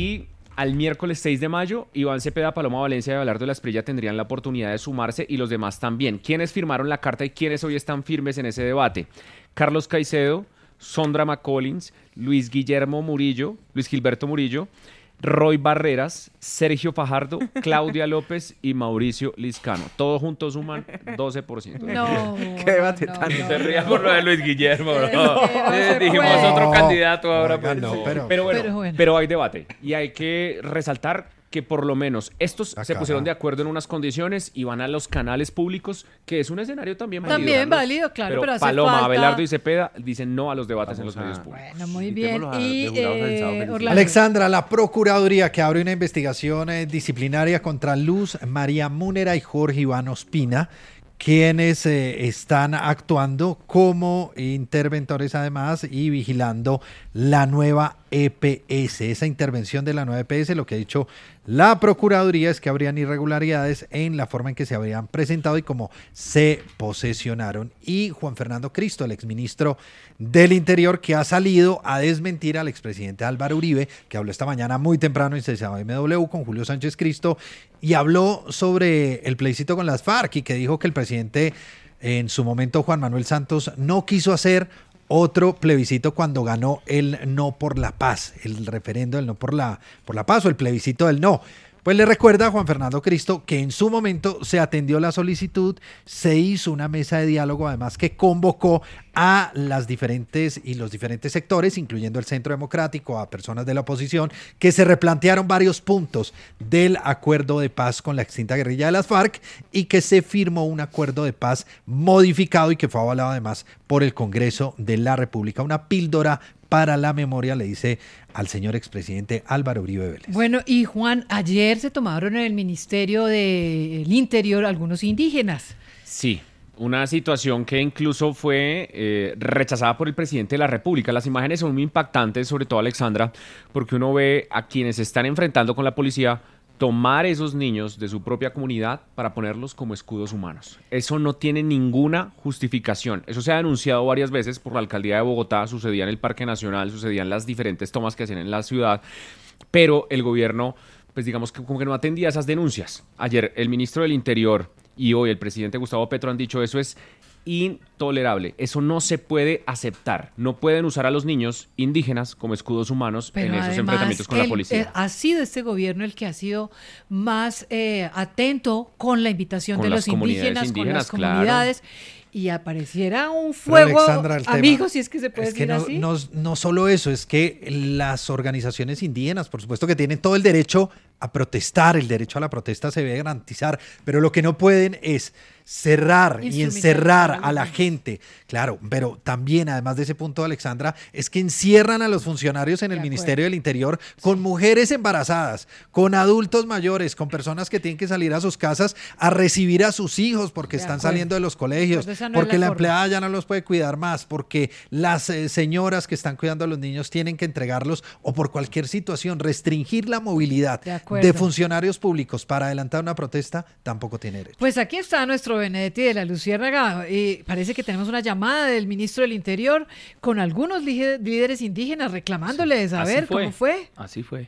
al miércoles seis de mayo, Iván Cepeda, Paloma Valencia y Abelardo de la Espriella tendrían la oportunidad de sumarse y los demás también. ¿Quiénes firmaron la carta y quiénes hoy están firmes en ese debate? Carlos Caicedo, Sondra McCollins, Luis Guillermo Murillo, Luis Gilberto Murillo, Roy Barreras, Sergio Fajardo, Claudia López y Mauricio Liscano. Todos juntos suman doce por ciento. No, Qué debate no, tan... no. Se ría por lo de Luis Guillermo, ¿no? Es que no Eh, se dijimos puede. otro candidato ahora. Oiga, pues, no, sí. pero- pero, bueno, pero bueno. pero hay debate. Y hay que resaltar que por lo menos estos Acá. se pusieron de acuerdo en unas condiciones y van a los canales públicos, que es un escenario también válido. También ¿no? válido, claro, pero hace Paloma, falta- Abelardo y Cepeda dicen no a los debates en los medios públicos. Bueno, muy bien. Invitémoslos a- Y de jurados del sábado, eh, felicidades. Orlando. Alexandra, la Procuraduría que abre una investigación eh, disciplinaria contra Luz María Múnera y Jorge Iván Ospina, quienes eh, están actuando como interventores además y vigilando la nueva E P S. Esa intervención de la nueva E P S, lo que ha dicho la Procuraduría es que habrían irregularidades en la forma en que se habrían presentado y cómo se posesionaron. Y Juan Fernando Cristo, el exministro del Interior, que ha salido a desmentir al expresidente Álvaro Uribe, que habló esta mañana muy temprano en C S A M W con Julio Sánchez Cristo y habló sobre el plebiscito con las FARC y que dijo que el presidente, en su momento Juan Manuel Santos, no quiso hacer otro plebiscito cuando ganó el no por la paz, el referendo del no por la, por la paz o el plebiscito del no. Pues le recuerda a Juan Fernando Cristo que en su momento se atendió la solicitud, se hizo una mesa de diálogo, además que convocó a las diferentes y los diferentes sectores, incluyendo el Centro Democrático, a personas de la oposición, que se replantearon varios puntos del acuerdo de paz con la extinta guerrilla de las FARC y que se firmó un acuerdo de paz modificado y que fue avalado además por el Congreso de la República. Una píldora para la memoria, le dice al señor expresidente Álvaro Uribe Vélez. Bueno, y Juan, ayer se tomaron en el Ministerio del Interior algunos indígenas. Sí, una situación que incluso fue eh, rechazada por el presidente de la República. Las imágenes son muy impactantes, sobre todo Alexandra, porque uno ve a quienes se están enfrentando con la policía tomar esos niños de su propia comunidad para ponerlos como escudos humanos. Eso no tiene ninguna justificación. Eso se ha denunciado varias veces por la alcaldía de Bogotá, sucedía en el Parque Nacional, sucedían las diferentes tomas que hacían en la ciudad, pero el gobierno, pues digamos que como que no atendía esas denuncias. Ayer el ministro del Interior y hoy el presidente Gustavo Petro han dicho eso es intolerable. Eso no se puede aceptar. No pueden usar a los niños indígenas como escudos humanos Pero en esos además, enfrentamientos con la el- policía. eh, ha sido este gobierno el que ha sido más eh, atento con la invitación Con de las los comunidades indígenas, con indígenas, las claro. comunidades, y apareciera un Pero, fuego, Alexandra, el tema amigos, si es que se puede es que decir no, así. No, no solo eso, es que las organizaciones indígenas, por supuesto que tienen todo el derecho a protestar, el derecho a la protesta se debe garantizar, pero lo que no pueden es cerrar y encerrar a la gente. Claro, pero también, además de ese punto, Alexandra, es que encierran a los funcionarios en el Ministerio del Interior con mujeres embarazadas, con adultos mayores, con personas que tienen que salir a sus casas a recibir a sus hijos porque De están acuerdo. saliendo de los colegios, Pues esa no es porque la la forma. empleada ya no los puede cuidar más, porque las eh, señoras que están cuidando a los niños tienen que entregarlos o por cualquier situación. Restringir la movilidad De de, acuerdo. funcionarios públicos para adelantar una protesta tampoco tiene derecho. Pues aquí está nuestro Benedetti de la Luciérnaga. Y parece que tenemos una llamada del ministro del Interior con algunos lige- líderes indígenas reclamándoles. A Así ver, fue. ¿cómo fue? Así fue.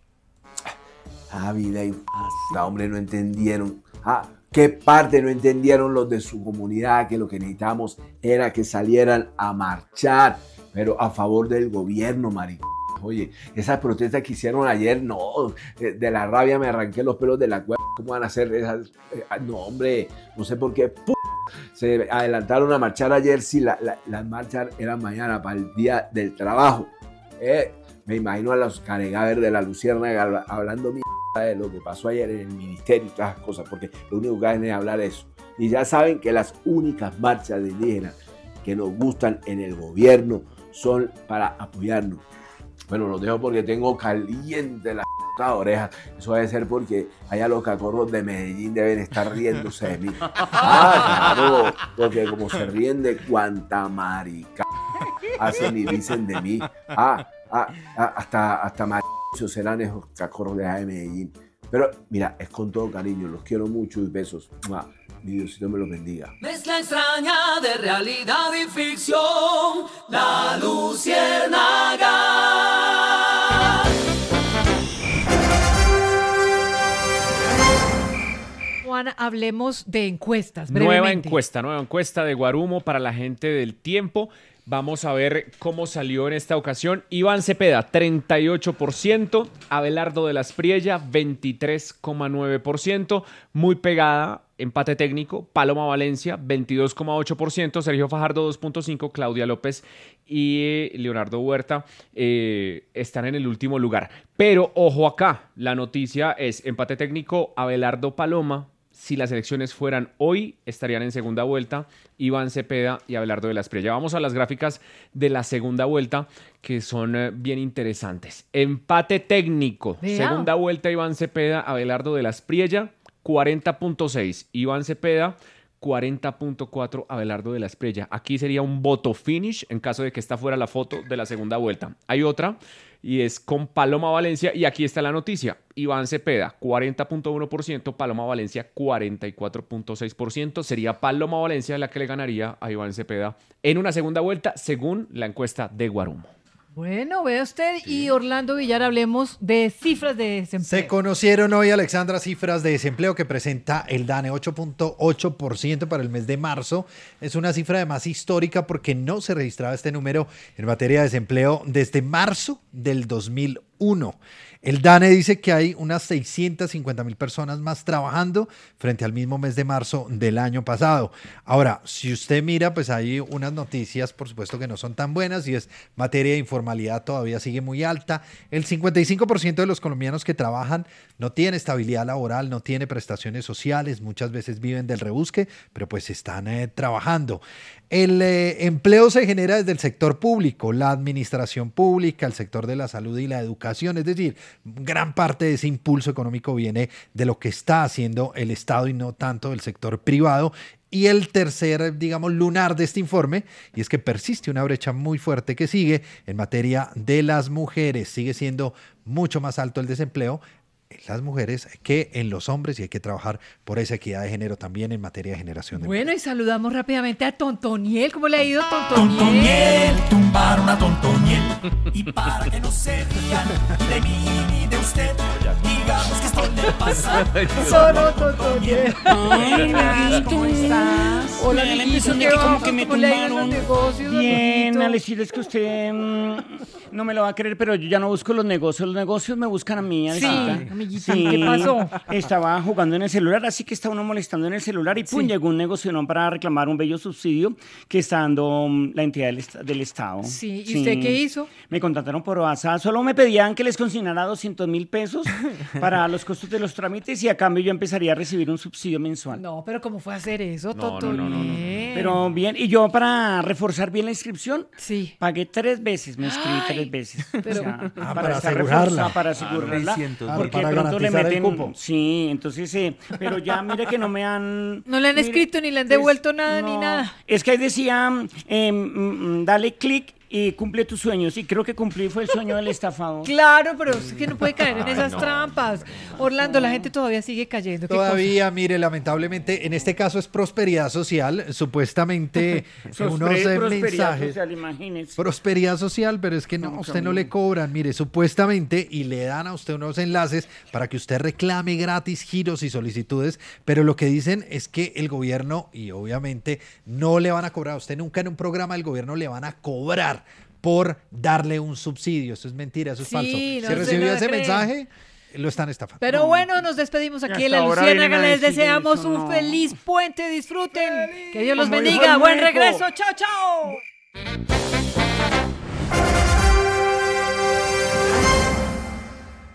Ah, vida y la hombre no entendieron. Ah, qué parte no entendieron los de su comunidad, que lo que necesitamos era que salieran a marchar, pero a favor del gobierno, marico. Oye, esas protestas que hicieron ayer, no, de, de la rabia me arranqué los pelos de la cuerda. ¿Cómo van a hacer esas? Eh, no, hombre, no sé por qué ¡pum! Se adelantaron a marchar ayer. Sí, la, la, las marchas eran mañana para el día del trabajo. Eh, me imagino a los caregaver de la Luciérnaga hablando mierda de lo que pasó ayer en el ministerio y todas las cosas, porque lo único que hacen es hablar de eso. Y ya saben que las únicas marchas de indígenas que nos gustan en el gobierno son para apoyarnos. Bueno, los dejo porque tengo caliente la puta oreja. Eso debe ser porque allá los cacorros de Medellín deben estar riéndose de mí. Ah, claro, porque como se ríen de cuanta marica hacen y dicen de mí. Ah, ah, ah hasta, hasta maricos serán esos cacorros de allá de Medellín. Pero mira, es con todo cariño, los quiero mucho y besos. ¡Mua! Mi Diosito me los bendiga. Mezcla extraña de realidad y ficción, la Luciérnaga. semana hablemos de encuestas. Nueva brevemente. encuesta, nueva encuesta de Guarumo para la gente del tiempo. Vamos a ver cómo salió en esta ocasión. Iván Cepeda, treinta y ocho por ciento. Abelardo de la Espriella, veintitrés coma nueve por ciento. Muy pegada, empate técnico. Paloma Valencia, veintidós coma ocho por ciento. Sergio Fajardo, dos punto cinco por ciento. Claudia López y Leonardo Huerta eh, están en el último lugar. Pero ojo acá, la noticia es empate técnico, Abelardo Paloma. Si las elecciones fueran hoy, estarían en segunda vuelta Iván Cepeda y Abelardo de la Espriella. Vamos a las gráficas de la segunda vuelta, que son eh, bien interesantes. Empate técnico. Vea. Segunda vuelta, Iván Cepeda, Abelardo de la Espriella, cuarenta punto seis. Iván Cepeda, cuarenta punto cuatro. Abelardo de la Espriella. Aquí sería un voto finish en caso de que esta fuera la foto de la segunda vuelta. Hay otra, y es con Paloma Valencia, y aquí está la noticia. Iván Cepeda, cuarenta punto uno por ciento, Paloma Valencia, cuarenta y cuatro punto seis por ciento. Sería Paloma Valencia la que le ganaría a Iván Cepeda en una segunda vuelta, según la encuesta de Guarumo. Bueno, vea usted, y Orlando Villar, hablemos de cifras de desempleo. Se conocieron hoy, Alexandra, cifras de desempleo que presenta el DANE, ocho punto ocho por ciento para el mes de marzo. Es una cifra además histórica porque no se registraba este número en materia de desempleo desde marzo del dos mil uno. El DANE dice que hay unas seiscientas cincuenta mil personas más trabajando frente al mismo mes de marzo del año pasado. Ahora, si usted mira, pues hay unas noticias, por supuesto, que no son tan buenas, y es materia de informalidad todavía sigue muy alta. El cincuenta y cinco por ciento de los colombianos que trabajan no tiene estabilidad laboral, no tiene prestaciones sociales, muchas veces viven del rebusque, pero pues están eh, trabajando. El eh, empleo se genera desde el sector público, la administración pública, el sector de la salud y la educación, es decir, gran parte de ese impulso económico viene de lo que está haciendo el Estado y no tanto del sector privado. Y el tercer, digamos, lunar de este informe, y es que persiste una brecha muy fuerte que sigue en materia de las mujeres. Sigue siendo mucho más alto el desempleo en las mujeres que en los hombres, y hay que trabajar por esa equidad de género también en materia de generación de Bueno, y saludamos rápidamente a Tontoniel. ¿Cómo le ha ido, Tontoniel? Tontoniel, tumbaron a Tontoniel. Y para que no se rían de mí ni de usted, digamos que esto le pasa solo Tontoniel. Ay, amiguito. ¿Cómo estás? Hola, Bien, la impresión de ¿qué que como va? que me ¿Cómo le ha ido en los tumbaron. negocios, Bien, amiguito? a decirles que usted mm, no me lo va a creer, pero yo ya no busco los negocios. Los negocios me buscan a mí, Sí, Alecita. amiguita, ¿qué pasó? Estaba jugando en el celular, así que está uno molestando en el celular y pum, Sí. llegó un negocio ¿no? para reclamar un bello subsidio que está dando mm, la entidad del, est- del Estado. Sí, ¿y usted qué hizo? Me contrataron por WhatsApp, solo me pedían que les consignara doscientos mil pesos para los costos de los trámites y a cambio yo empezaría a recibir un subsidio mensual. No, pero ¿cómo fue a hacer eso, No, no, Tontoniel? no, no, no, Pero bien, y yo para reforzar bien la inscripción, sí. pagué tres veces, me inscribí Ay, tres veces. pero- Ah, para estar asegurarla. reforzada, para Ah, asegurarla. novecientos. porque Para de pronto le garantizar el meten. cupo. Sí, entonces, eh, pero ya mire que no me han. No le han mire, escrito ni le han pues, devuelto nada ni no. nada. Es que ahí decía, eh, mm, mm, dale clic y cumple tus sueños. Y creo que cumplí fue el sueño del estafado. Claro, pero es que no puede caer en Ay, esas no. trampas. Orlando, la gente todavía sigue cayendo. ¿Qué Todavía, mire, lamentablemente, en este caso es prosperidad social, supuestamente Sos unos pre- eh, prosperidad mensajes. social, imagínese. Prosperidad social, pero es que no, a usted no le cobran, mire, supuestamente, y le dan a usted unos enlaces para que usted reclame gratis giros y solicitudes, pero lo que dicen es que el gobierno, y obviamente no le van a cobrar, a usted nunca en un programa del gobierno le van a cobrar por darle un subsidio. Eso es mentira, eso es Sí, falso. no Si se recibió la ese creen. mensaje, lo están estafando. Pero bueno, nos despedimos aquí Y en La hasta ahora Luciérnaga. vienen a Les decir deseamos eso, un no. feliz puente. Disfruten. Que Dios los Como dijo bendiga. el Buen médico. regreso. Chao, chao.